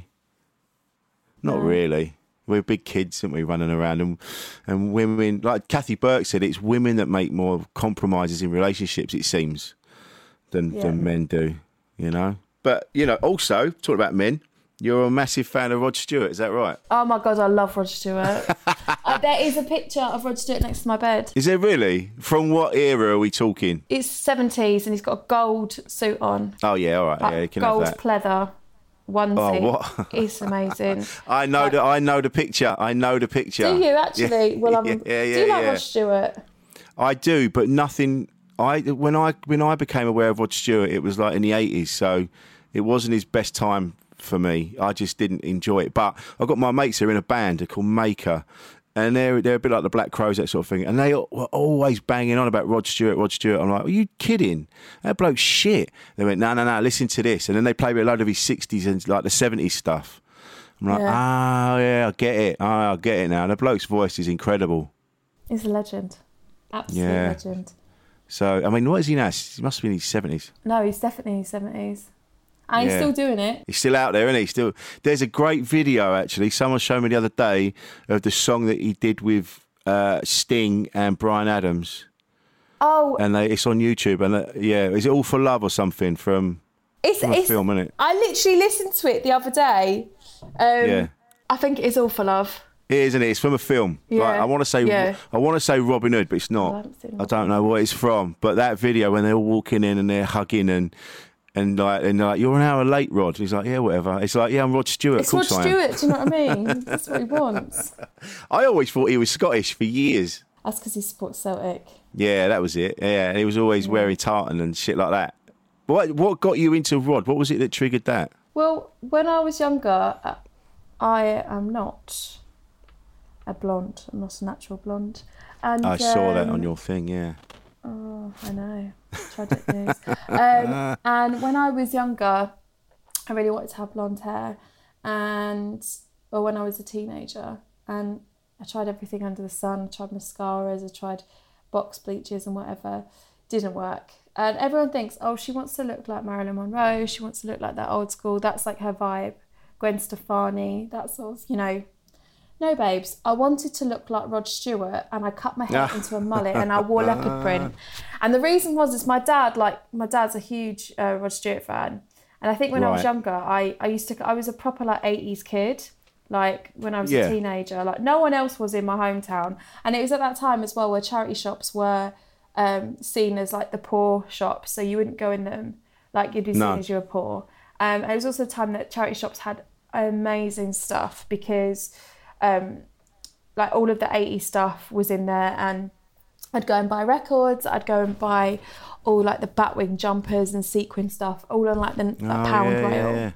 Speaker 3: Not really. We're big kids, aren't we, running around? And women, like Kathy Burke said, it's women that make more compromises in relationships, it seems, than men do, But, also, talking about men, you're a massive fan of Rod Stewart, is that right?
Speaker 7: Oh my God, I love Rod Stewart. There is a picture of Rod Stewart next to my bed.
Speaker 3: Is there really? From what era are we talking?
Speaker 7: It's 70s and he's got a gold suit on.
Speaker 3: Oh yeah, all right. Yeah, you can
Speaker 7: gold
Speaker 3: have that.
Speaker 7: Pleather onesie.
Speaker 3: Oh, what?
Speaker 7: It's amazing.
Speaker 3: I know the picture.
Speaker 7: Do you actually? Well, do you like Rod Stewart?
Speaker 3: I do, but nothing. When I became aware of Rod Stewart, it was like in the 80s, so it wasn't his best time for me. I just didn't enjoy it. But I've got my mates who are in a band. They're called Maker. And they're a bit like the Black Crowes, that sort of thing. And they were always banging on about Rod Stewart. I'm like, are you kidding? That bloke's shit. They went, no, listen to this. And then they played a load of his 60s and like the 70s stuff. I'm like, I get it. I get it now. The bloke's voice is incredible.
Speaker 7: He's a legend. Absolute legend.
Speaker 3: So, I mean, what is he now? He must be in his 70s.
Speaker 7: No, he's definitely in his 70s. And he's still doing it.
Speaker 3: He's still out there, isn't he? There's a great video, actually. Someone showed me the other day of the song that he did with Sting and Bryan Adams.
Speaker 7: Oh.
Speaker 3: And it's on YouTube. And is it All for Love or something from a film, isn't it?
Speaker 7: I literally listened to it the other day. I think it is All for Love.
Speaker 3: It is, isn't it? It's from a film.
Speaker 7: Yeah.
Speaker 3: Like, I want to say Robin Hood, but it's not. I don't know what it's from. But that video when they're all walking in and they're hugging and they're like, you're an hour late, Rod. He's like, yeah, whatever. It's like, yeah, I'm Rod Stewart.
Speaker 7: It's Rod Stewart, do you know what I mean? That's what he wants.
Speaker 3: I always thought he was Scottish for years.
Speaker 7: That's because he supports Celtic.
Speaker 3: Yeah, that was it. Yeah, and he was always wearing tartan and shit like that. What got you into Rod? What was it that triggered that?
Speaker 7: Well, when I was younger, I am not a blonde. I'm not a natural blonde. And
Speaker 3: I saw that on your thing, yeah.
Speaker 7: Oh, I know. Tragic news. And when I was younger, I really wanted to have blonde hair. Or when I was a teenager. And I tried everything under the sun. I tried mascaras, I tried box bleaches and whatever. Didn't work. And everyone thinks, oh, she wants to look like Marilyn Monroe. She wants to look like that old school. That's like her vibe. Gwen Stefani. That sort of, No, babes, I wanted to look like Rod Stewart and I cut my hair into a mullet and I wore leopard print. And the reason was my dad's a huge Rod Stewart fan. And I think when I was younger, I was a proper like 80s kid, like when I was a teenager, like no one else was in my hometown. And it was at that time as well where charity shops were seen as like the poor shops. So you wouldn't go in them, like you'd be seen as you were poor. And it was also a time that charity shops had amazing stuff because like all of the 80s stuff was in there, and I'd go and buy records, I'd go and buy all like the Batwing jumpers and sequin stuff, all on like the pound rail.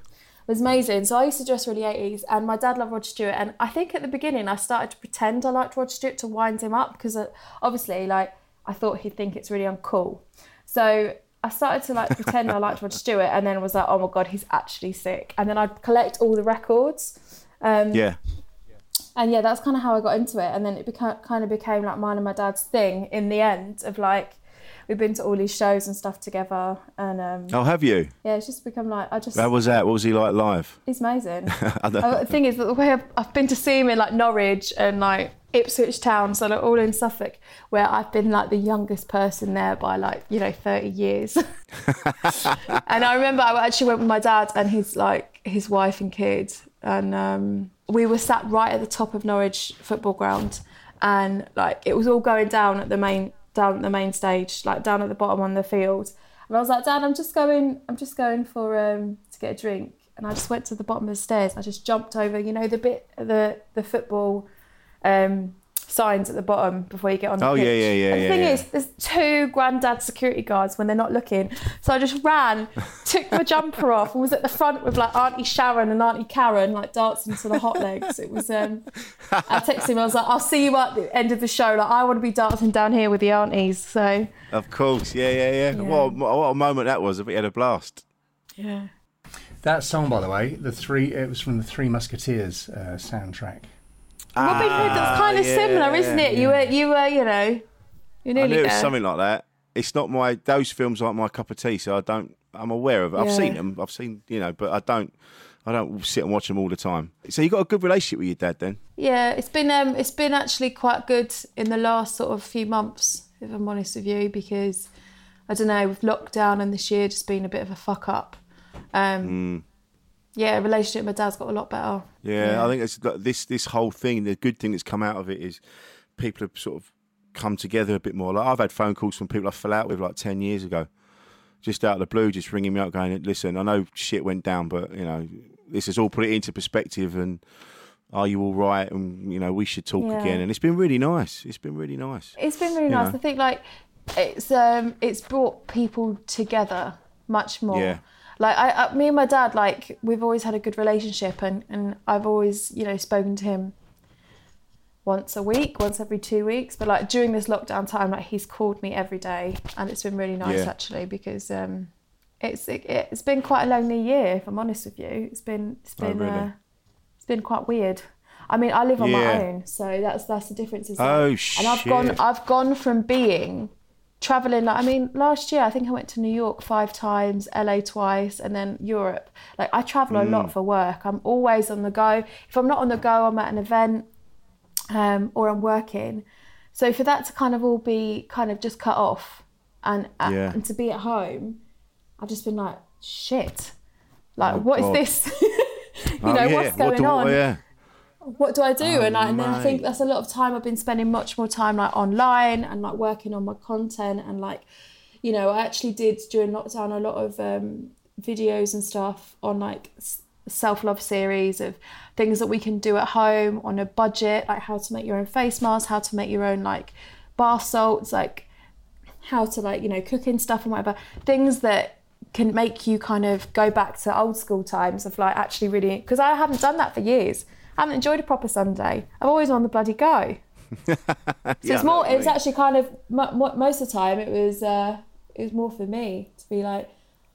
Speaker 7: was amazing. So I used to dress really 80s, and my dad loved Rod Stewart. And I think at the beginning I started to pretend I liked Rod Stewart to wind him up, because obviously, like, I thought he'd think it's really uncool. So I started to like pretend I liked Rod Stewart, and then was like, oh my God, he's actually sick. And then I'd collect all the records. And yeah, that's kind of how I got into it. And then it kind of became like mine and my dad's thing in the end, of like, we've been to all these shows and stuff together, and
Speaker 3: oh, have you?
Speaker 7: Yeah, it's just become like,
Speaker 3: How was that? What was he like live?
Speaker 7: He's amazing. The thing is that the way I've been to see him in like Norwich and like Ipswich Town, so like all in Suffolk, where I've been like the youngest person there by like 30 years. And I remember I actually went with my dad and his wife and kids, and we were sat right at the top of Norwich football ground, and like it was all going down at the main stage, like down at the bottom on the field. And I was like, Dad, I'm just going for to get a drink. And I just went to the bottom of the stairs. I just jumped over, the football signs at the bottom before you get on the pitch.
Speaker 3: Yeah.
Speaker 7: And the thing is, there's two granddad security guards when they're not looking. So I just ran, took my jumper off, and was at the front with like Auntie Sharon and Auntie Karen, like dancing to the hot legs. It was, I texted him, I was like, I'll see you at the end of the show. Like, I want to be dancing down here with the aunties. So. Of course, yeah.
Speaker 3: What a moment that was. We had a blast.
Speaker 7: Yeah.
Speaker 8: That song, by the way, it was from the Three Musketeers soundtrack.
Speaker 7: Robin Hood, that's kind of similar, isn't it?
Speaker 3: Yeah.
Speaker 7: You were, you're nearly
Speaker 3: I knew it was
Speaker 7: there.
Speaker 3: something like that. It's not those films aren't my cup of tea, so I'm aware of it. I've seen them, but I don't sit and watch them all the time. So you got a good relationship with your dad then?
Speaker 7: Yeah, it's been actually quite good in the last sort of few months, if I'm honest with you, because I don't know, with lockdown and this year just been a bit of a fuck up. Yeah, relationship with my dad's got a lot better.
Speaker 3: Yeah. I think it's this whole thing, the good thing that's come out of it is people have sort of come together a bit more. Like, I've had phone calls from people I fell out with like 10 years ago, just out of the blue, just ringing me up going, listen, I know shit went down, but, this has all put it into perspective, and are you all right? And, we should talk again. And it's been really nice. It's been really nice.
Speaker 7: I think like it's brought people together much more. Yeah. Like me and my dad, like we've always had a good relationship, and I've always, spoken to him once a week, once every 2 weeks. But like during this lockdown time, like he's called me every day, and it's been really nice actually, because it's been quite a lonely year, if I'm honest with you. It's been quite weird. I mean, I live on my own, so that's the difference. And I've gone from being traveling, like, I mean, last year I think I went to New York 5 times, LA twice, and then Europe. Like, I travel a lot for work. I'm always on the go. If I'm not on the go, I'm at an event, or I'm working. So for that to kind of all be kind of just cut off, and to be at home, I've just been like, shit. Like, what is this? What's going on? What do I do? And then I think that's a lot of time I've been spending much more time like online and like working on my content, and like, I actually did during lockdown a lot of videos and stuff on like self-love series of things that we can do at home on a budget, like how to make your own face masks, how to make your own like bath salts, like how to like, cooking stuff and whatever, things that can make you kind of go back to old school times of like actually really, because I haven't done that for years. I haven't enjoyed a proper Sunday. I'm always on the bloody go. So it's more. It was actually kind of most of the time. It was more for me to be like,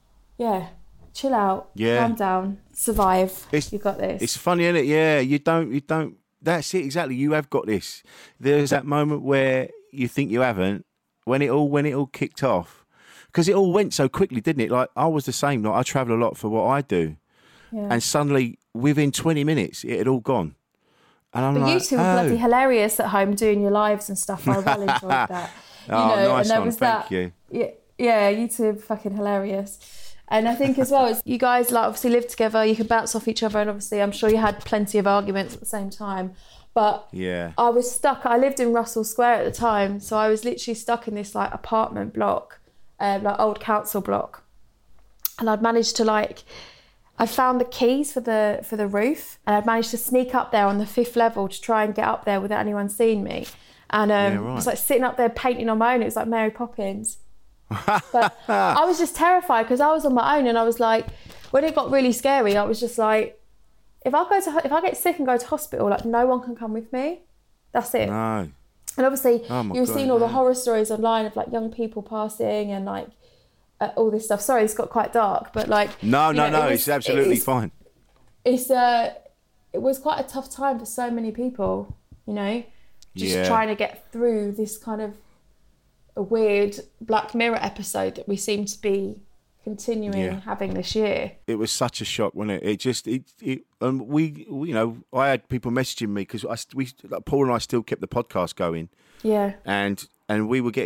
Speaker 7: chill out, calm down, survive. You got this.
Speaker 3: It's funny, isn't it? Yeah, you don't. That's it exactly. You have got this. There's that moment where you think you haven't. When it all kicked off, because it all went so quickly, didn't it? Like, I was the same. Like, I travel a lot for what I do, and suddenly, within 20 minutes, it had all gone. And I'm like,
Speaker 7: you two were bloody hilarious at home doing your lives and stuff. I well enjoyed that.
Speaker 3: Nice
Speaker 7: and there
Speaker 3: one.
Speaker 7: was
Speaker 3: Thank you.
Speaker 7: Yeah, you two are fucking hilarious. And I think as well as you guys like obviously live together, you can bounce off each other, and obviously I'm sure you had plenty of arguments at the same time. But I was stuck. I lived in Russell Square at the time, so I was literally stuck in this like apartment block, like old council block, and I'd managed to I found the keys for the roof, and I'd managed to sneak up there on the 5th level to try and get up there without anyone seeing me. And I was like sitting up there painting on my own. It was like Mary Poppins. But I was just terrified because I was on my own, and I was like, when it got really scary, I was just like, if I get sick and go to hospital, like no one can come with me. That's it.
Speaker 3: No.
Speaker 7: And obviously,
Speaker 3: you've
Speaker 7: seen all the horror stories online of like young people passing and like all this stuff. Sorry, it's got quite dark, but like
Speaker 3: No, it's absolutely fine.
Speaker 7: It was quite a tough time for so many people, you know, just trying to get through this kind of a weird Black Mirror episode that we seem to be continuing having this year.
Speaker 3: It was such a shock, wasn't it? We you know, I had people messaging me because Paul and I still kept the podcast going.
Speaker 7: Yeah.
Speaker 3: And I've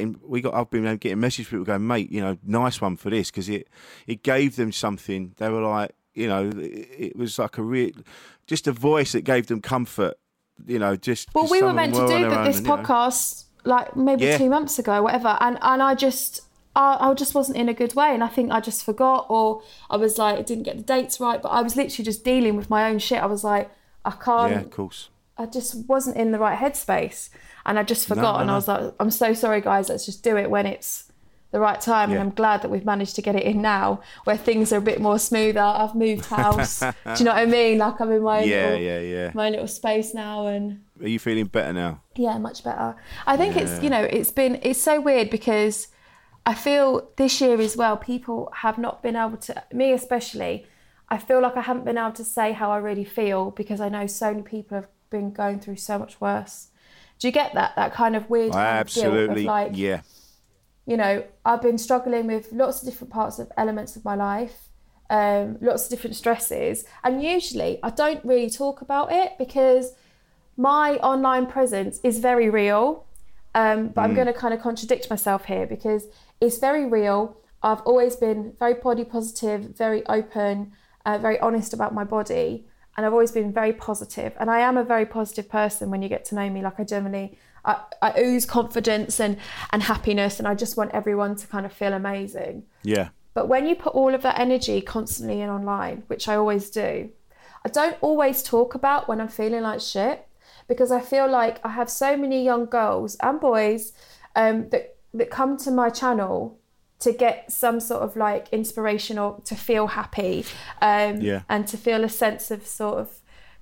Speaker 3: been getting messages from people going, mate, you know, nice one for this, because it gave them something. They were like, you know, it was like just a voice that gave them comfort, you know, just.
Speaker 7: Well, we were meant to do this podcast like maybe 2 months ago, whatever, and I just wasn't in a good way, and I think I just forgot, or I was like, I didn't get the dates right, but I was literally just dealing with my own shit. I was like, I can't.
Speaker 3: Yeah, of course.
Speaker 7: I just wasn't in the right headspace, and I just forgot, and I was like, I'm so sorry, guys. Let's just do it when it's the right time, and I'm glad that we've managed to get it in now, where things are a bit more smoother. I've moved house. Do you know what I mean? Like I'm in my my little space now, and.
Speaker 3: Are you feeling better now?
Speaker 7: Yeah, much better. I think it's so weird because I feel this year as well, people have not been able to, me especially, I feel like I haven't been able to say how I really feel because I know so many people have been going through so much worse. Do you get that kind of weird
Speaker 3: absolutely
Speaker 7: guilt of like,
Speaker 3: yeah.
Speaker 7: You know, I've been struggling with lots of different elements of my life, lots of different stresses, and usually I don't really talk about it because my online presence is very real, but I'm going to kind of contradict myself here because it's very real. I've always been very body positive, very open, very honest about my body, and I've always been very positive. And I am a very positive person when you get to know me. Like I ooze confidence and happiness, and I just want everyone to kind of feel amazing.
Speaker 3: Yeah.
Speaker 7: But when you put all of that energy constantly in online, which I always do, I don't always talk about when I'm feeling like shit, because I feel like I have so many young girls and boys that come to my channel to get some sort of like inspiration or to feel happy and to feel a sense of sort of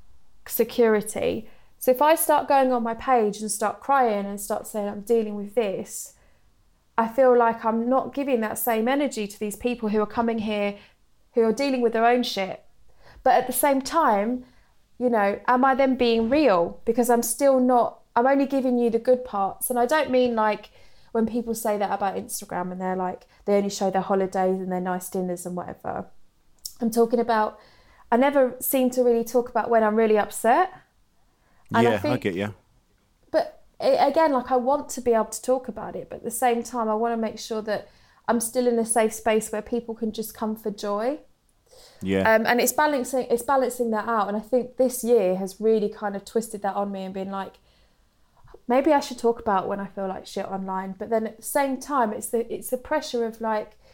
Speaker 7: security. So if I start going on my page and start crying and start saying I'm dealing with this, I feel like I'm not giving that same energy to these people who are coming here, who are dealing with their own shit. But at the same time, you know, am I then being real? Because I'm only giving you the good parts. And I don't mean like when people say that about Instagram and they're like, they only show their holidays and their nice dinners and whatever. I'm talking about, I never seem to really talk about when I'm really upset. And I get you. But again, like I want to be able to talk about it, but at the same time, I want to make sure that I'm still in a safe space where people can just come for joy. Yeah. And it's balancing that out. And I think this year has really kind of twisted that on me and been like, maybe I should talk about when I feel like shit online. But then at the same time, it's the pressure of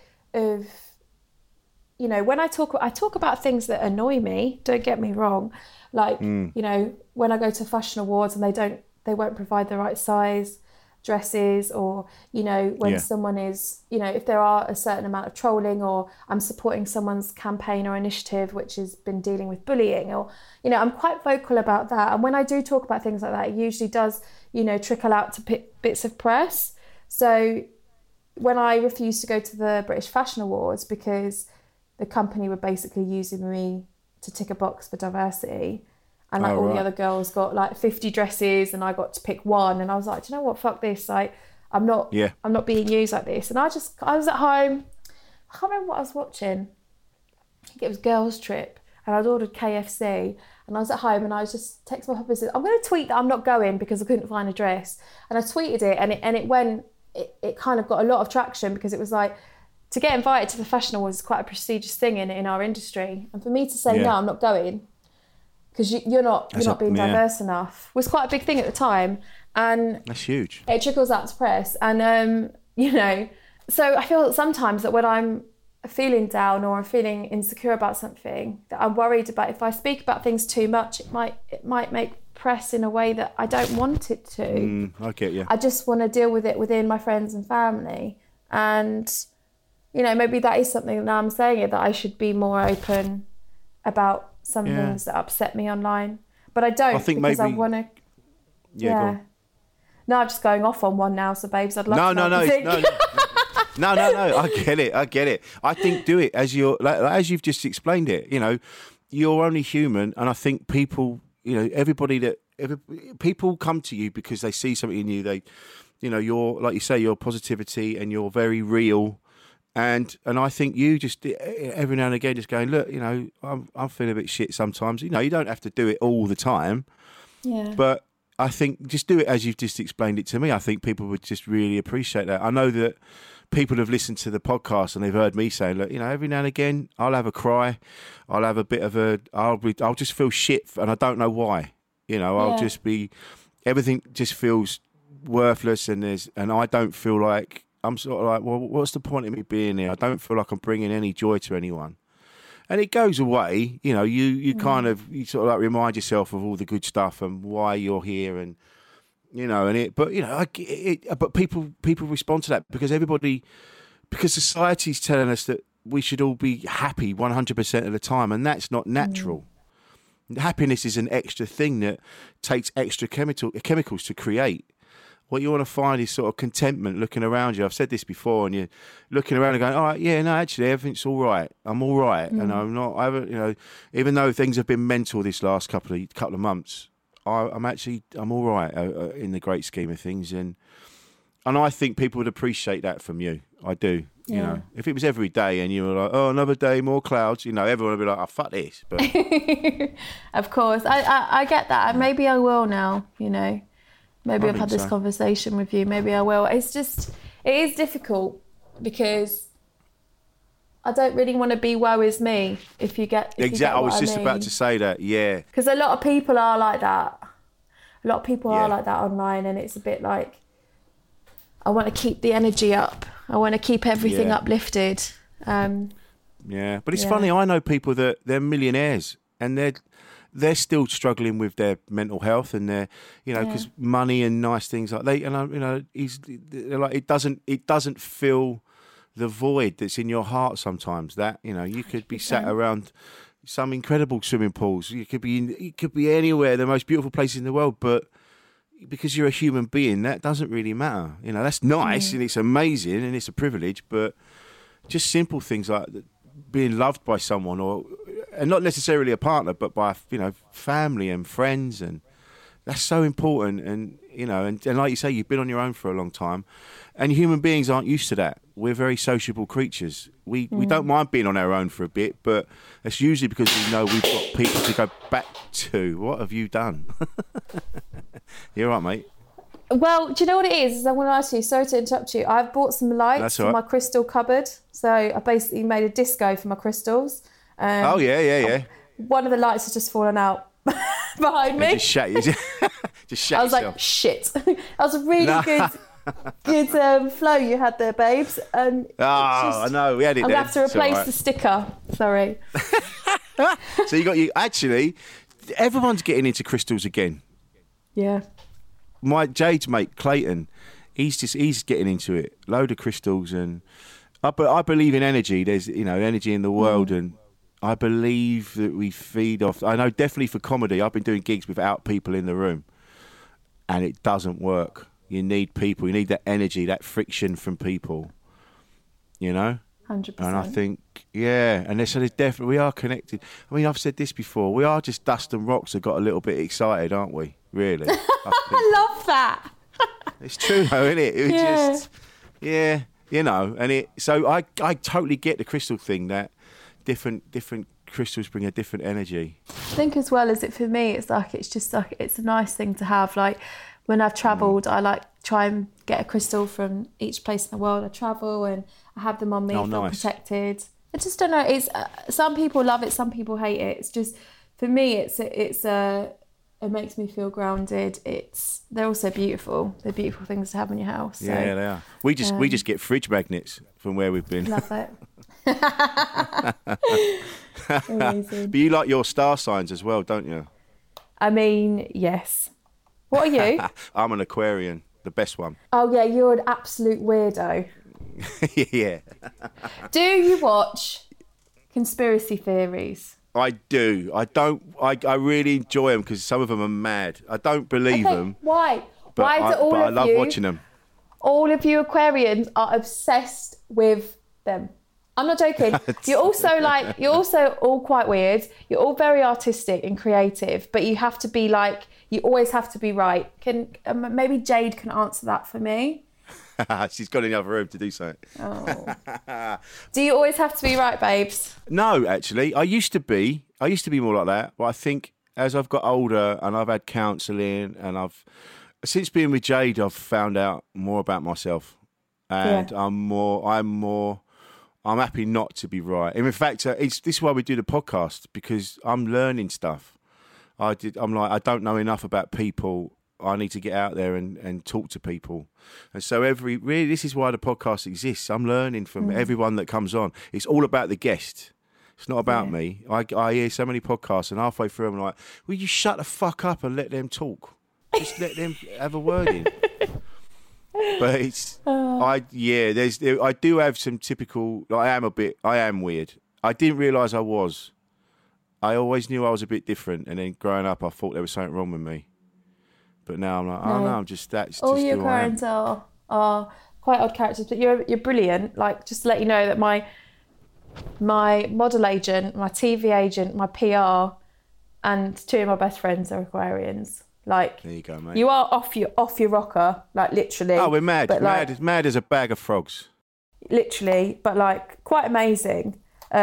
Speaker 7: you know, when I talk about things that annoy me, don't get me wrong. Like, you know, when I go to fashion awards and they won't provide the right size dresses, or, you know, when someone is, you know, if there are a certain amount of trolling, or I'm supporting someone's campaign or initiative which has been dealing with bullying, or, you know, I'm quite vocal about that. And when I do talk about things like that, it usually does, you know, trickle out to bits of press. So when I refused to go to the British Fashion Awards because the company were basically using me to tick a box for diversity, and like all the other girls got like 50 dresses and I got to pick one, and I was like, do you know what, fuck this, like I'm not being used like this. And I was at home, I can't remember what I was watching, I think it was Girls Trip, and I'd ordered KFC, and I was at home and I was just texting my husband and said, I'm going to tweet that I'm not going because I couldn't find a dress. And I tweeted it, and it kind of got a lot of traction, because it was like, to get invited to the Fashion Awards is quite a prestigious thing in our industry, and for me to say no, I'm not going because you're not being diverse enough was quite a big thing at the time, and
Speaker 3: that's huge. It
Speaker 7: trickles out to press, and you know, so I feel that sometimes that when I'm feeling down or I'm feeling insecure about something, that I'm worried about, if I speak about things too much, it might make press in a way that I don't want it to.
Speaker 3: I get you.
Speaker 7: I just want to deal with it within my friends and family, and you know, maybe that is something, now I'm saying it, that I should be more open about some things that upset me online. But I don't, because I want to...
Speaker 3: Yeah, go on.
Speaker 7: No, I'm just going off on one now, so babes, I'd love to know
Speaker 3: No.
Speaker 7: what you think.
Speaker 3: No. I get it. I think do it as you've just explained it. You know, you're only human, and I think people, you know, people come to you because they see something in you. They, you know, you're, like you say, your positivity, and you're very real. And I think you just every now and again just going, look, you know, I'm feeling a bit shit sometimes. You know, you don't have to do it all the time.
Speaker 7: Yeah.
Speaker 3: But I think just do it as you've just explained it to me. I think people would just really appreciate that. I know that people have listened to the podcast and they've heard me say, look, you know, every now and again I'll have a cry, I'll have a bit of I'll just feel shit, and I don't know why. You know, I'll just be, everything just feels worthless, and I don't feel like, I'm sort of like, well, what's the point of me being here? I don't feel like I'm bringing any joy to anyone. And it goes away, you know, you kind of, you sort of like remind yourself of all the good stuff and why you're here, and, you know, but, you know, but people respond to that because society's telling us that we should all be happy 100% of the time, and that's not natural. Happiness is an extra thing that takes extra chemicals to create. What you want to find is sort of contentment, looking around you. I've said this before, and you're looking around and going, all right, yeah, no, actually, everything's all right. I'm all right. And I haven't, you know, even though things have been mental this last couple of months, I'm all right in the great scheme of things. And I think people would appreciate that from you. I do. You know, if it was every day and you were like, oh, another day, more clouds, you know, everyone would be like, oh, fuck this. But
Speaker 7: of course, I get that. And maybe I will now, you know. Maybe I've had this conversation with you. Maybe I will. It's just, it is difficult because I don't really want to be woe is me, if you get
Speaker 3: exactly. I was just about to say that, yeah.
Speaker 7: Because a lot of people are like that. A lot of people are like that online, and it's a bit like, I want to keep the energy up. I want to keep everything uplifted.
Speaker 3: Yeah, but it's funny. I know people that they're millionaires, and they're still struggling with their mental health, and their, you know, because money and nice things like you know, they're like, it doesn't fill the void that's in your heart sometimes. That, you know, you could be sat around some incredible swimming pools. You could be anywhere, the most beautiful place in the world, but because you're a human being, that doesn't really matter. You know, that's nice and it's amazing and it's a privilege, but just simple things like being loved by someone, and not necessarily a partner, but by, you know, family and friends, and that's so important. And, you know, and like you say, you've been on your own for a long time, and human beings aren't used to that. We're very sociable creatures. We don't mind being on our own for a bit, but it's usually because we know we've got people to go back to. What have you done? You all right, mate?
Speaker 7: Well, do you know what it is? I want to ask you, sorry to interrupt you. I've bought some lights for my crystal cupboard. So I basically made a disco for my crystals.
Speaker 3: Yeah.
Speaker 7: One of the lights has just fallen out behind me.
Speaker 3: Just shut
Speaker 7: I was like, shit. That was a really good flow you had there, babes. And
Speaker 3: I know, we had it.
Speaker 7: I'm going to have to replace the sticker. Sorry.
Speaker 3: So actually, everyone's getting into crystals again.
Speaker 7: Yeah.
Speaker 3: My Jade's mate Clayton, he's getting into it. Load of crystals, and I believe in energy. There's, you know, energy in the world, and I believe that we feed off. I know definitely for comedy, I've been doing gigs without people in the room, and it doesn't work. You need people. You need that energy, that friction from people. You know.
Speaker 7: 100%.
Speaker 3: And I think, and there's definitely, we are connected. I mean, I've said this before. We are just dust and rocks that got a little bit excited, aren't we? Really.
Speaker 7: I love that.
Speaker 3: It's true, though, isn't it? It just, you know. And so I totally get the crystal thing. That different crystals bring a different energy.
Speaker 7: I think as well as it for me, it's just like it's a nice thing to have. Like when I've travelled, I like try and get a crystal from each place in the world I travel, and I have them on me, feel protected. I just don't know. It's some people love it, some people hate it. It's just for me, it makes me feel grounded. They're also beautiful. They're beautiful things to have in your house. So,
Speaker 3: yeah, they are. We just get fridge magnets from where we've been.
Speaker 7: Love it. Amazing.
Speaker 3: But you like your star signs as well, don't you?
Speaker 7: I mean, yes. What are you?
Speaker 3: I'm an Aquarian, the best one.
Speaker 7: Oh yeah, you're an absolute weirdo.
Speaker 3: Yeah.
Speaker 7: Do you watch conspiracy theories?
Speaker 3: I do. I don't. I really enjoy them because some of them are mad. I don't believe them.
Speaker 7: Why?
Speaker 3: But
Speaker 7: Why do all
Speaker 3: but I
Speaker 7: of
Speaker 3: love
Speaker 7: you?
Speaker 3: watching them.
Speaker 7: All of you Aquarians are obsessed with them. I'm not joking. You're also all quite weird. You're all very artistic and creative, but you have to be like, you always have to be right. Can maybe Jade can answer that for me?
Speaker 3: She's gone in the other room to do something.
Speaker 7: Oh. Do you always have to be right, babes?
Speaker 3: No, actually, I used to be more like that. But I think as I've got older and I've had counselling and since being with Jade, I've found out more about myself, and I'm happy not to be right. And in fact, this is why we do the podcast, because I'm learning stuff. I'm like, I don't know enough about people. I need to get out there and talk to people. And so this is why the podcast exists. I'm learning from everyone that comes on. It's all about the guest. It's not about me. I hear so many podcasts and halfway through I'm like, will you shut the fuck up and let them talk? Just let them have a word in. But I do have some typical, I am weird. I didn't realise I was. I always knew I was a bit different, and then growing up I thought there was something wrong with me. But now I'm like, oh no, I'm just that's
Speaker 7: all
Speaker 3: just
Speaker 7: your
Speaker 3: who I am.
Speaker 7: parents are quite odd characters, but you're brilliant. Like, just to let you know that my model agent, my TV agent, my PR, and two of my best friends are Aquarians. Like, there
Speaker 3: you go, mate.
Speaker 7: You are off your rocker, like literally.
Speaker 3: Oh, we're mad.
Speaker 7: But
Speaker 3: mad as a bag of frogs.
Speaker 7: Literally, but like quite amazing.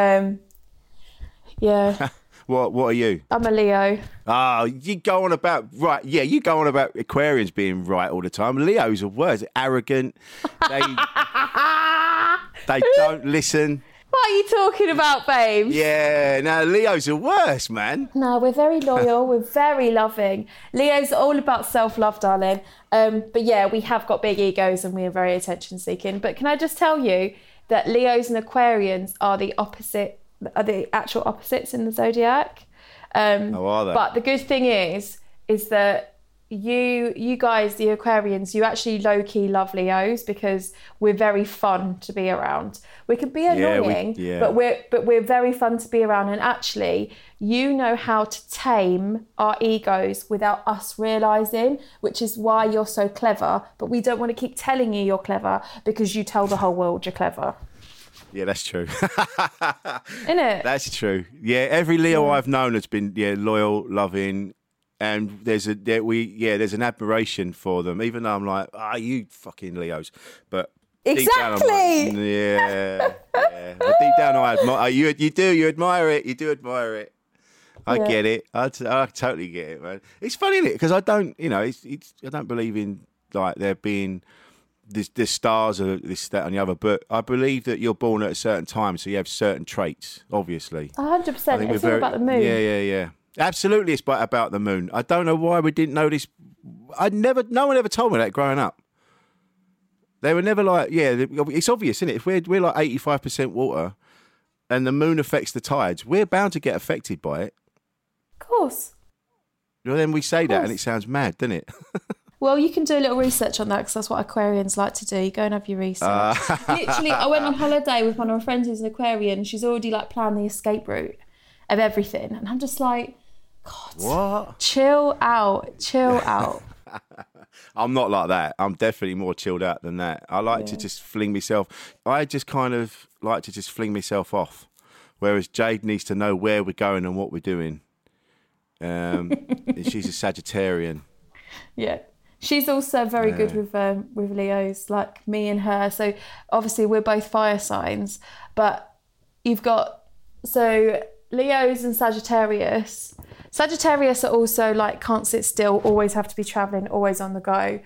Speaker 7: Yeah.
Speaker 3: What are you?
Speaker 7: I'm a Leo.
Speaker 3: Oh, you go on about you go on about Aquarians being right all the time. Leos are worse. Arrogant. They don't listen.
Speaker 7: What are you talking about, babes?
Speaker 3: Yeah, no, Leos are worse, man.
Speaker 7: No, we're very loyal. We're very loving. Leo's all about self-love, darling. But yeah, we have got big egos and we are very attention-seeking. But can I just tell you that Leos and Aquarians are the actual opposites in the zodiac.
Speaker 3: How are they?
Speaker 7: But the good thing is that you guys, the Aquarians, you actually low-key love Leos because we're very fun to be around. We can be annoying, but we're very fun to be around. And actually, you know how to tame our egos without us realising, which is why you're so clever. But we don't want to keep telling you you're clever because you tell the whole world you're clever.
Speaker 3: Yeah, that's true.
Speaker 7: Isn't it?
Speaker 3: That's true. Yeah, every Leo I've known has been loyal, loving. And there's an admiration for them, even though I'm like, you fucking Leos. But
Speaker 7: exactly.
Speaker 3: Deep down, yeah. But deep down, I admire you. You admire it. You do admire it. I get it. I totally get it, man. It's funny, isn't it? Because I don't, I don't believe in like there being the stars or this, that, and the other. But I believe that you're born at a certain time, so you have certain traits. Obviously,
Speaker 7: 100%. It's all about the moon.
Speaker 3: Yeah. Absolutely, it's about the moon. I don't know why we didn't know this. No one ever told me that growing up. They were never like, it's obvious, isn't it? If we're like 85% water and the moon affects the tides, we're bound to get affected by it.
Speaker 7: Of course.
Speaker 3: Well, then we say that and it sounds mad, doesn't it?
Speaker 7: Well, you can do a little research on that because that's what Aquarians like to do. You go and have your research. Literally, I went on holiday with one of my friends who's an Aquarian. She's already like planned the escape route of everything. And I'm just like, God,
Speaker 3: what?
Speaker 7: Chill out.
Speaker 3: I'm not like that. I'm definitely more chilled out than that. I like to just fling myself. I just kind of like to just fling myself off. Whereas Jade needs to know where we're going and what we're doing. She's a Sagittarian. Yeah.
Speaker 7: She's also very good with Leos, like me and her. So obviously we're both fire signs, but you've got Leos and Sagittarius. Sagittarius are also like can't sit still, always have to be traveling, always on the go.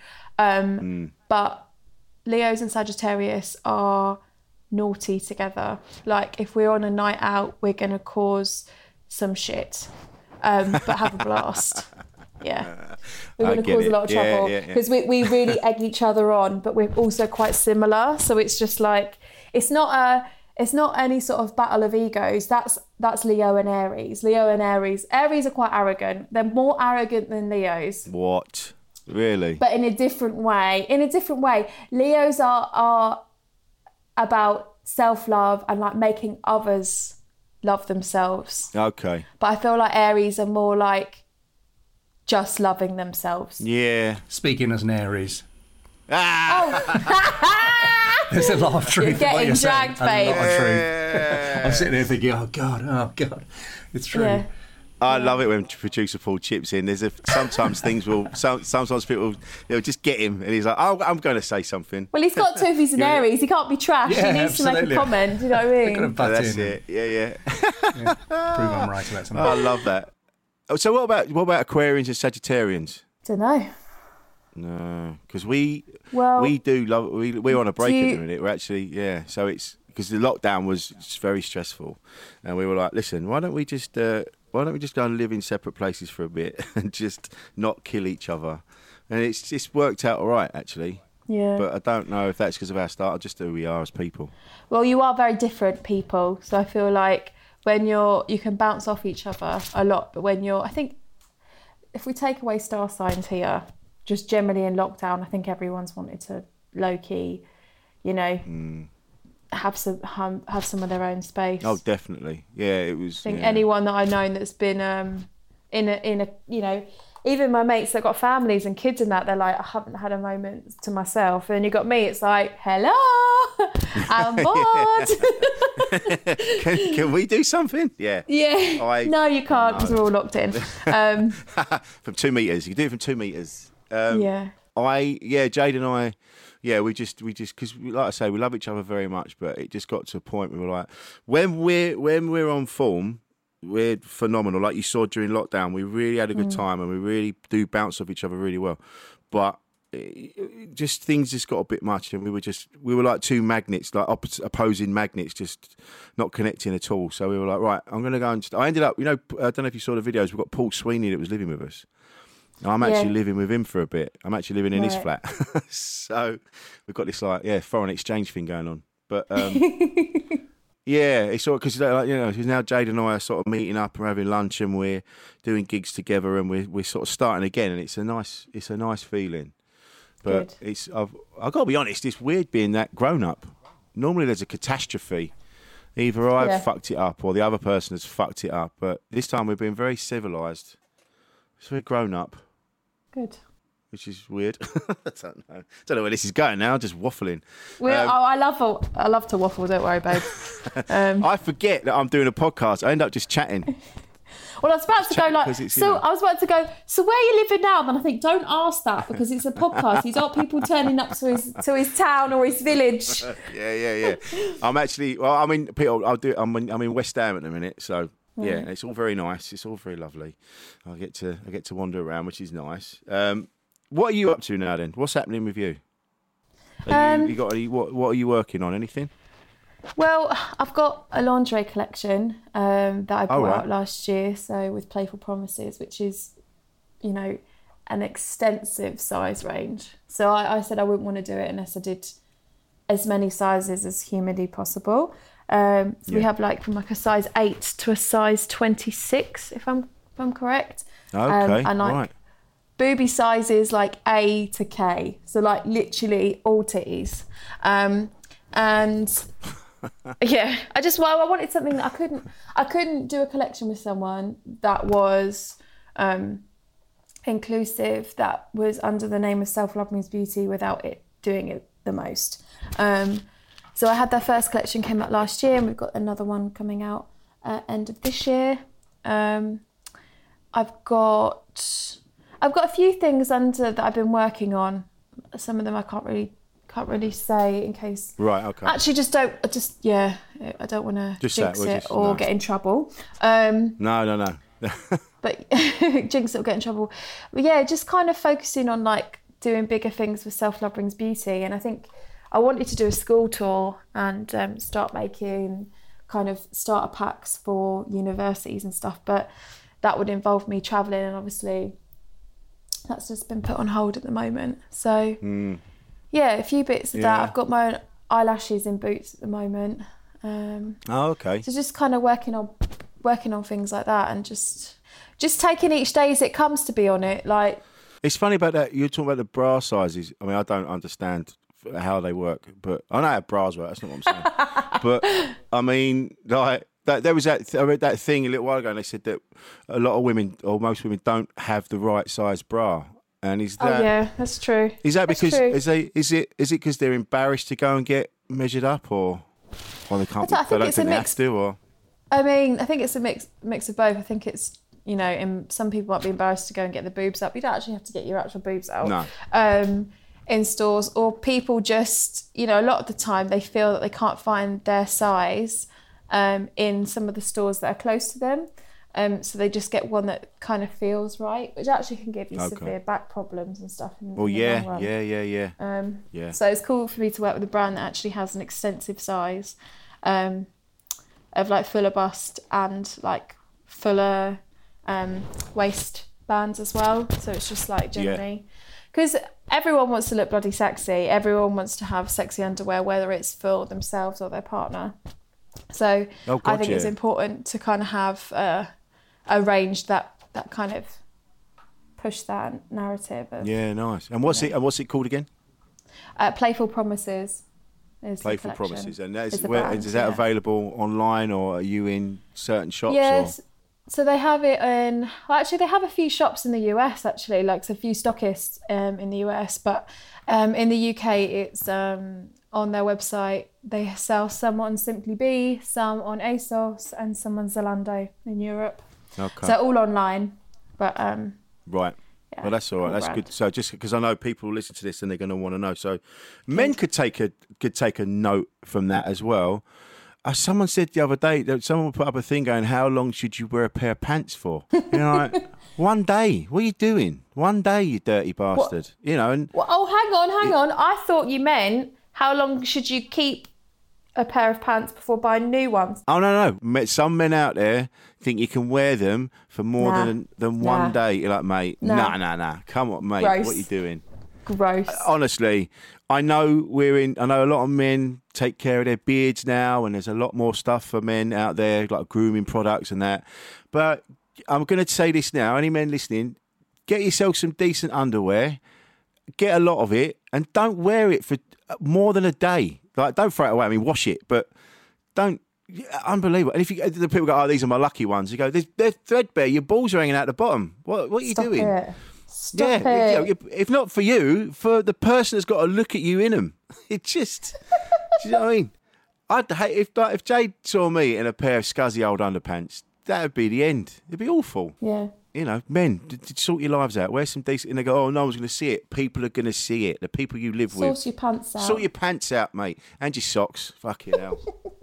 Speaker 7: But Leos and Sagittarius are naughty together. Like if we're on a night out, we're gonna cause some shit, but have a blast. Yeah, we're going to cause a lot of trouble because we really egg each other on, but we're also quite similar. So it's just like it's not any sort of battle of egos. That's Leo and Aries. Aries are quite arrogant. They're more arrogant than Leos. about self-love and like making others love themselves.
Speaker 3: Okay.
Speaker 7: But I feel like Aries are more like just loving themselves.
Speaker 3: Yeah.
Speaker 8: Speaking as an Aries.
Speaker 7: Oh.
Speaker 8: There's a lot of truth.
Speaker 7: You're
Speaker 8: in what
Speaker 7: getting
Speaker 8: you're
Speaker 7: dragged,
Speaker 8: saying.
Speaker 7: babe.
Speaker 8: A lot of truth. I'm sitting here thinking, oh God. It's true.
Speaker 7: Yeah.
Speaker 3: I love it when producer Paul chips in. Sometimes things will. Sometimes people they'll just get him, and he's like, "Oh, I'm going to say something."
Speaker 7: Well, he's got to if he's an Aries. He can't be trash.
Speaker 8: Yeah,
Speaker 7: he needs to make
Speaker 8: absolutely.
Speaker 7: a comment. Do you know what I mean?
Speaker 8: Got to butt
Speaker 3: That's
Speaker 8: in.
Speaker 3: it. Yeah.
Speaker 8: Yeah. Prove I'm right about something.
Speaker 3: I love that. So what about Aquarians and Sagittarians?
Speaker 7: Don't know.
Speaker 3: No, because we
Speaker 7: Well,
Speaker 3: do love. We're on a break
Speaker 7: do you-
Speaker 3: at the minute. We're actually So it's because the lockdown was very stressful, and we were like, listen, why don't we just go and live in separate places for a bit and just not kill each other? And it's just worked out all right, actually.
Speaker 7: Yeah.
Speaker 3: But I don't know if that's because of our start or just who we are as people.
Speaker 7: Well, you are very different people, so I feel like when you can bounce off each other a lot, but I think if we take away star signs here, just generally in lockdown, I think everyone's wanted to low key, have some of their own space.
Speaker 3: Oh, definitely. Yeah, it was.
Speaker 7: I think anyone that I've known that's been in a even my mates that got families and kids and that, they're like, I haven't had a moment to myself. And then you got me, it's like, hello, I'm bored.
Speaker 3: Can we do something? Yeah.
Speaker 7: Yeah. No, you can't because we're all locked in.
Speaker 3: From 2 meters. You can do it from 2 meters.
Speaker 7: Yeah.
Speaker 3: Jade and I, we just because like I say, we love each other very much, but it just got to a point where we're like, when we're on form, we're phenomenal. Like you saw during lockdown, we really had a good time and we really do bounce off each other really well. But things just got a bit much, and we were like two magnets, like opposing magnets, just not connecting at all. So we were like, right, I'm going to go and I ended up, I don't know if you saw the videos, we've got Paul Sweeney that was living with us. I'm actually living with him for a bit. I'm actually living in his flat. So we've got this foreign exchange thing going on. But it's sort of because now Jade and I are sort of meeting up and having lunch, and we're doing gigs together, and we're sort of starting again, and it's a nice feeling. But
Speaker 7: Good.
Speaker 3: I've got to be honest, it's weird being that grown up. Normally there's a catastrophe. Either I've fucked it up or the other person has fucked it up. But this time we've been very civilised. So we're grown up.
Speaker 7: Good.
Speaker 3: Which is weird. I don't know where this is going now. Just waffling.
Speaker 7: I love to waffle. Don't worry, babe.
Speaker 3: I forget that I'm doing a podcast. I end up just chatting.
Speaker 7: Well, I was about to go like, I was about to go, so where are you living now? And then I think, don't ask that because it's a podcast. He's got people turning up to his town or his village.
Speaker 3: Yeah. I'm actually, I'm in West Ham at the minute, so yeah, it's all very nice. It's all very lovely. I get to wander around, which is nice. What are you up to now then? What's happening with you? What are you working on? Anything?
Speaker 7: Well, I've got a lingerie collection that I brought out last year, so with Playful Promises, which is, an extensive size range. So I said I wouldn't want to do it unless I did as many sizes as humanly possible. We have from a size 8 to a size 26, if I'm correct.
Speaker 3: Okay,
Speaker 7: and
Speaker 3: right.
Speaker 7: Booby sizes like A to K, so literally all titties. And yeah, I wanted something that I couldn't do a collection with someone that was inclusive, that was under the name of Self-Love Means Beauty without it doing it the most. So I had that first collection came out last year, and we've got another one coming out end of this year. I've got a few things under that I've been working on. Some of them I can't really say in case. Right. Okay. Actually, I don't want to jinx it or get in trouble.
Speaker 3: No.
Speaker 7: But jinx it or get in trouble. But yeah, just kind of focusing on doing bigger things with Self-Love Brings Beauty, and I think I wanted to do a school tour and start making kind of starter packs for universities and stuff, but that would involve me travelling, and obviously that's just been put on hold at the moment. So yeah, a few bits of that. I've got my own eyelashes in Boots at the moment.
Speaker 3: Okay.
Speaker 7: So just kind of working on things like that, and just taking each day as it comes, to be on it.
Speaker 3: It's funny about that. You're talking about the bra sizes. I mean, I don't understand how they work. But I know how bras work. That's not what I'm saying. But I mean, like there was that I read that thing a little while ago, and they said that a lot of women or most women don't have the right size bra. And is that?
Speaker 7: Oh yeah, that's true.
Speaker 3: Is that
Speaker 7: That's
Speaker 3: because
Speaker 7: true.
Speaker 3: is it because they're embarrassed to go and get measured up, or they can't?
Speaker 7: I think it's a
Speaker 3: they have
Speaker 7: mix.
Speaker 3: to, or
Speaker 7: I mean, I think it's a mix of both. I think it's, you know, some people might be embarrassed to go and get the boobs up. You don't actually have to get your actual boobs out.
Speaker 3: No.
Speaker 7: In stores, or people just, you know, a lot of the time they feel that they can't find their size in some of the stores that are close to them. So they just get one that kind of feels right, which actually can give you severe back problems and stuff. In the long run.
Speaker 3: Yeah.
Speaker 7: So it's cool for me to work with a brand that actually has an extensive size of like fuller bust and like fuller waist bands as well. So it's just like generally, because everyone wants to look bloody sexy. Everyone wants to have sexy underwear, whether it's for themselves or their partner. So I think it's important to kind of have a range that kind of push that narrative.
Speaker 3: Nice. And what's it called again?
Speaker 7: Playful Promises.
Speaker 3: Playful Promises, and is that
Speaker 7: brand,
Speaker 3: available online, or are you in certain shops?
Speaker 7: Yes. So they have it in. Well, actually, they have a few shops in the US. Actually, like a few stockists in the US, but in the UK, it's on their website. They sell some on Simply Be, some on ASOS, and some on Zalando in Europe.
Speaker 3: Okay.
Speaker 7: So all online, but
Speaker 3: right.
Speaker 7: Yeah,
Speaker 3: well, that's all right. That's
Speaker 7: brand.
Speaker 3: good. So just because I know people listen to this and they're going to want to know, so men could take a note from that as well. Someone said the other day that someone put up a thing going, "How long should you wear a pair of pants for?" You know, like 1 day. What are you doing? 1 day, you dirty bastard. What? You know. And
Speaker 7: hang on. I thought you meant how long should you keep a pair of pants before buying new ones?
Speaker 3: Oh no. Some men out there think you can wear them for more than 1 day. You're like, mate, nah. Come on, mate.
Speaker 7: Gross.
Speaker 3: What are you doing?
Speaker 7: Gross.
Speaker 3: Honestly, I know a lot of men take care of their beards now, and there's a lot more stuff for men out there, like grooming products and that. But I'm going to say this now, any men listening, get yourself some decent underwear, get a lot of it, and don't wear it for more than a day. Like, don't throw it away. I mean, wash it, but don't. Unbelievable. And if the people go, "Oh, these are my lucky ones," you go, "They're threadbare. Your balls are hanging out the bottom. What are you doing?"
Speaker 7: Stop it.
Speaker 3: You know, if not for you, for the person that's got to look at you in them. It just, do you know what I mean? I'd hate if Jade saw me in a pair of scuzzy old underpants. That would be the end. It'd be awful.
Speaker 7: Yeah.
Speaker 3: You know, men, sort your lives out. Wear some decent. And they go, "Oh, no one's going to see it." People are going to see it. The people you live with.
Speaker 7: Sort your pants out.
Speaker 3: Sort your pants out, mate, and your socks. Fucking hell.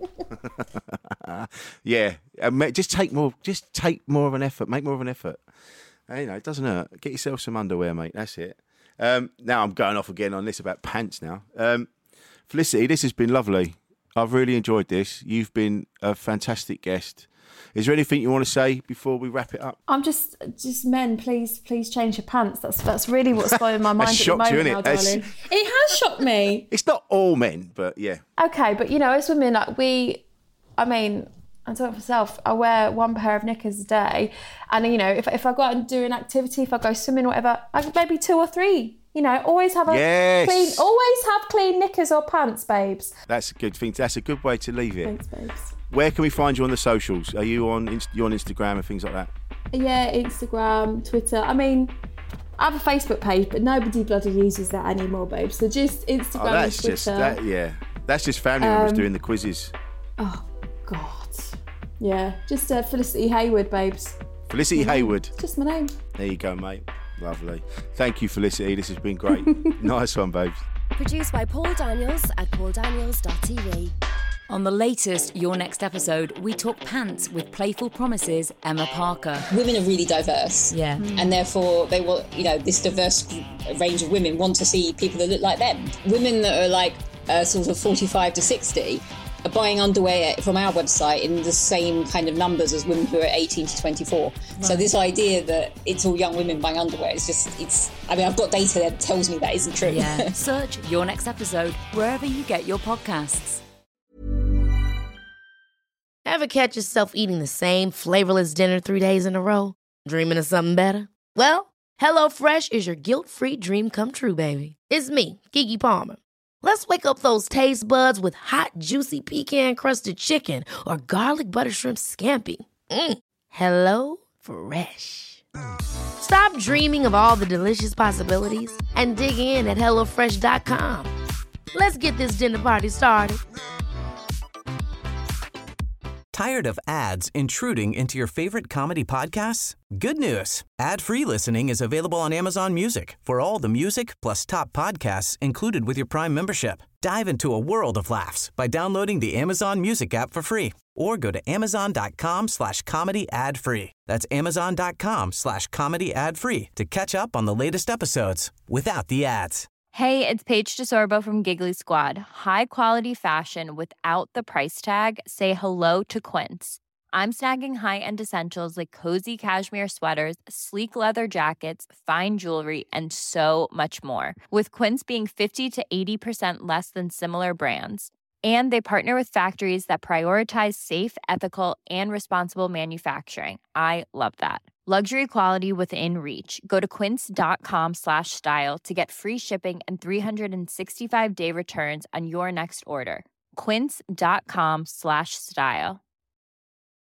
Speaker 3: Yeah, just take more of an effort. Make more of an effort. You know, it doesn't hurt. Get yourself some underwear, mate. That's it. Now I'm going off again on this about pants now. Felicity, this has been lovely. I've really enjoyed this. You've been a fantastic guest. Is there anything you want to say before we wrap it up?
Speaker 7: I'm just men, please change your pants. That's really what's going in my mind at the moment now, darling. It has shocked me.
Speaker 3: It's not all men, but yeah.
Speaker 7: Okay, but you know, as women, like I'm talking for myself, I wear one pair of knickers a day, and you know, if I go out and do an activity, if I go swimming, whatever, maybe 2 or 3. You know, always have clean knickers or pants, babes.
Speaker 3: That's a good thing. That's a good way to leave it.
Speaker 7: Thanks, babes.
Speaker 3: Where can we find you on the socials? Are you on Instagram and things like that?
Speaker 7: Yeah, Instagram, Twitter. I mean, I have a Facebook page, but nobody bloody uses that anymore, babe. So just Instagram and Twitter.
Speaker 3: That's just family members doing the quizzes.
Speaker 7: Oh, God. Yeah, just Felicity Hayward, babes.
Speaker 3: Felicity Hayward.
Speaker 7: Just my name.
Speaker 3: There you go, mate. Lovely. Thank you, Felicity. This has been great. Nice one, babes.
Speaker 9: Produced by Paul Daniels at pauldaniels.tv.
Speaker 10: On the latest Your Next Episode, we talk pants with Playful Promises Emma Parker.
Speaker 11: Women are really diverse.
Speaker 10: Yeah.
Speaker 11: And therefore they will, this diverse range of women want to see people that look like them. Women that are like sort of 45 to 60 are buying underwear from our website in the same kind of numbers as women who are 18 to 24. Right. So this idea that it's all young women buying underwear is I've got data that tells me that isn't true.
Speaker 10: Yeah. Search Your Next Episode wherever you get your podcasts.
Speaker 1: Ever catch yourself eating the same flavorless dinner 3 days in a row? Dreaming of something better? Well, HelloFresh is your guilt-free dream come true, baby. It's me, Keke Palmer. Let's wake up those taste buds with hot, juicy pecan-crusted chicken or garlic butter shrimp scampi. Hello Fresh. Stop dreaming of all the delicious possibilities and dig in at HelloFresh.com. Let's get this dinner party started.
Speaker 2: Tired of ads intruding into your favorite comedy podcasts? Good news. Ad-free listening is available on Amazon Music for all the music plus top podcasts included with your Prime membership. Dive into a world of laughs by downloading the Amazon Music app for free or go to amazon.com/comedy ad-free. That's amazon.com/comedy ad-free to catch up on the latest episodes without the ads.
Speaker 12: Hey, it's Paige DeSorbo from Giggly Squad. High quality fashion without the price tag. Say hello to Quince. I'm snagging high-end essentials like cozy cashmere sweaters, sleek leather jackets, fine jewelry, and so much more. With Quince being 50 to 80% less than similar brands. And they partner with factories that prioritize safe, ethical, and responsible manufacturing. I love that. Luxury quality within reach. Go to quince.com/style to get free shipping and 365-day returns on your next order. Quince.com/style.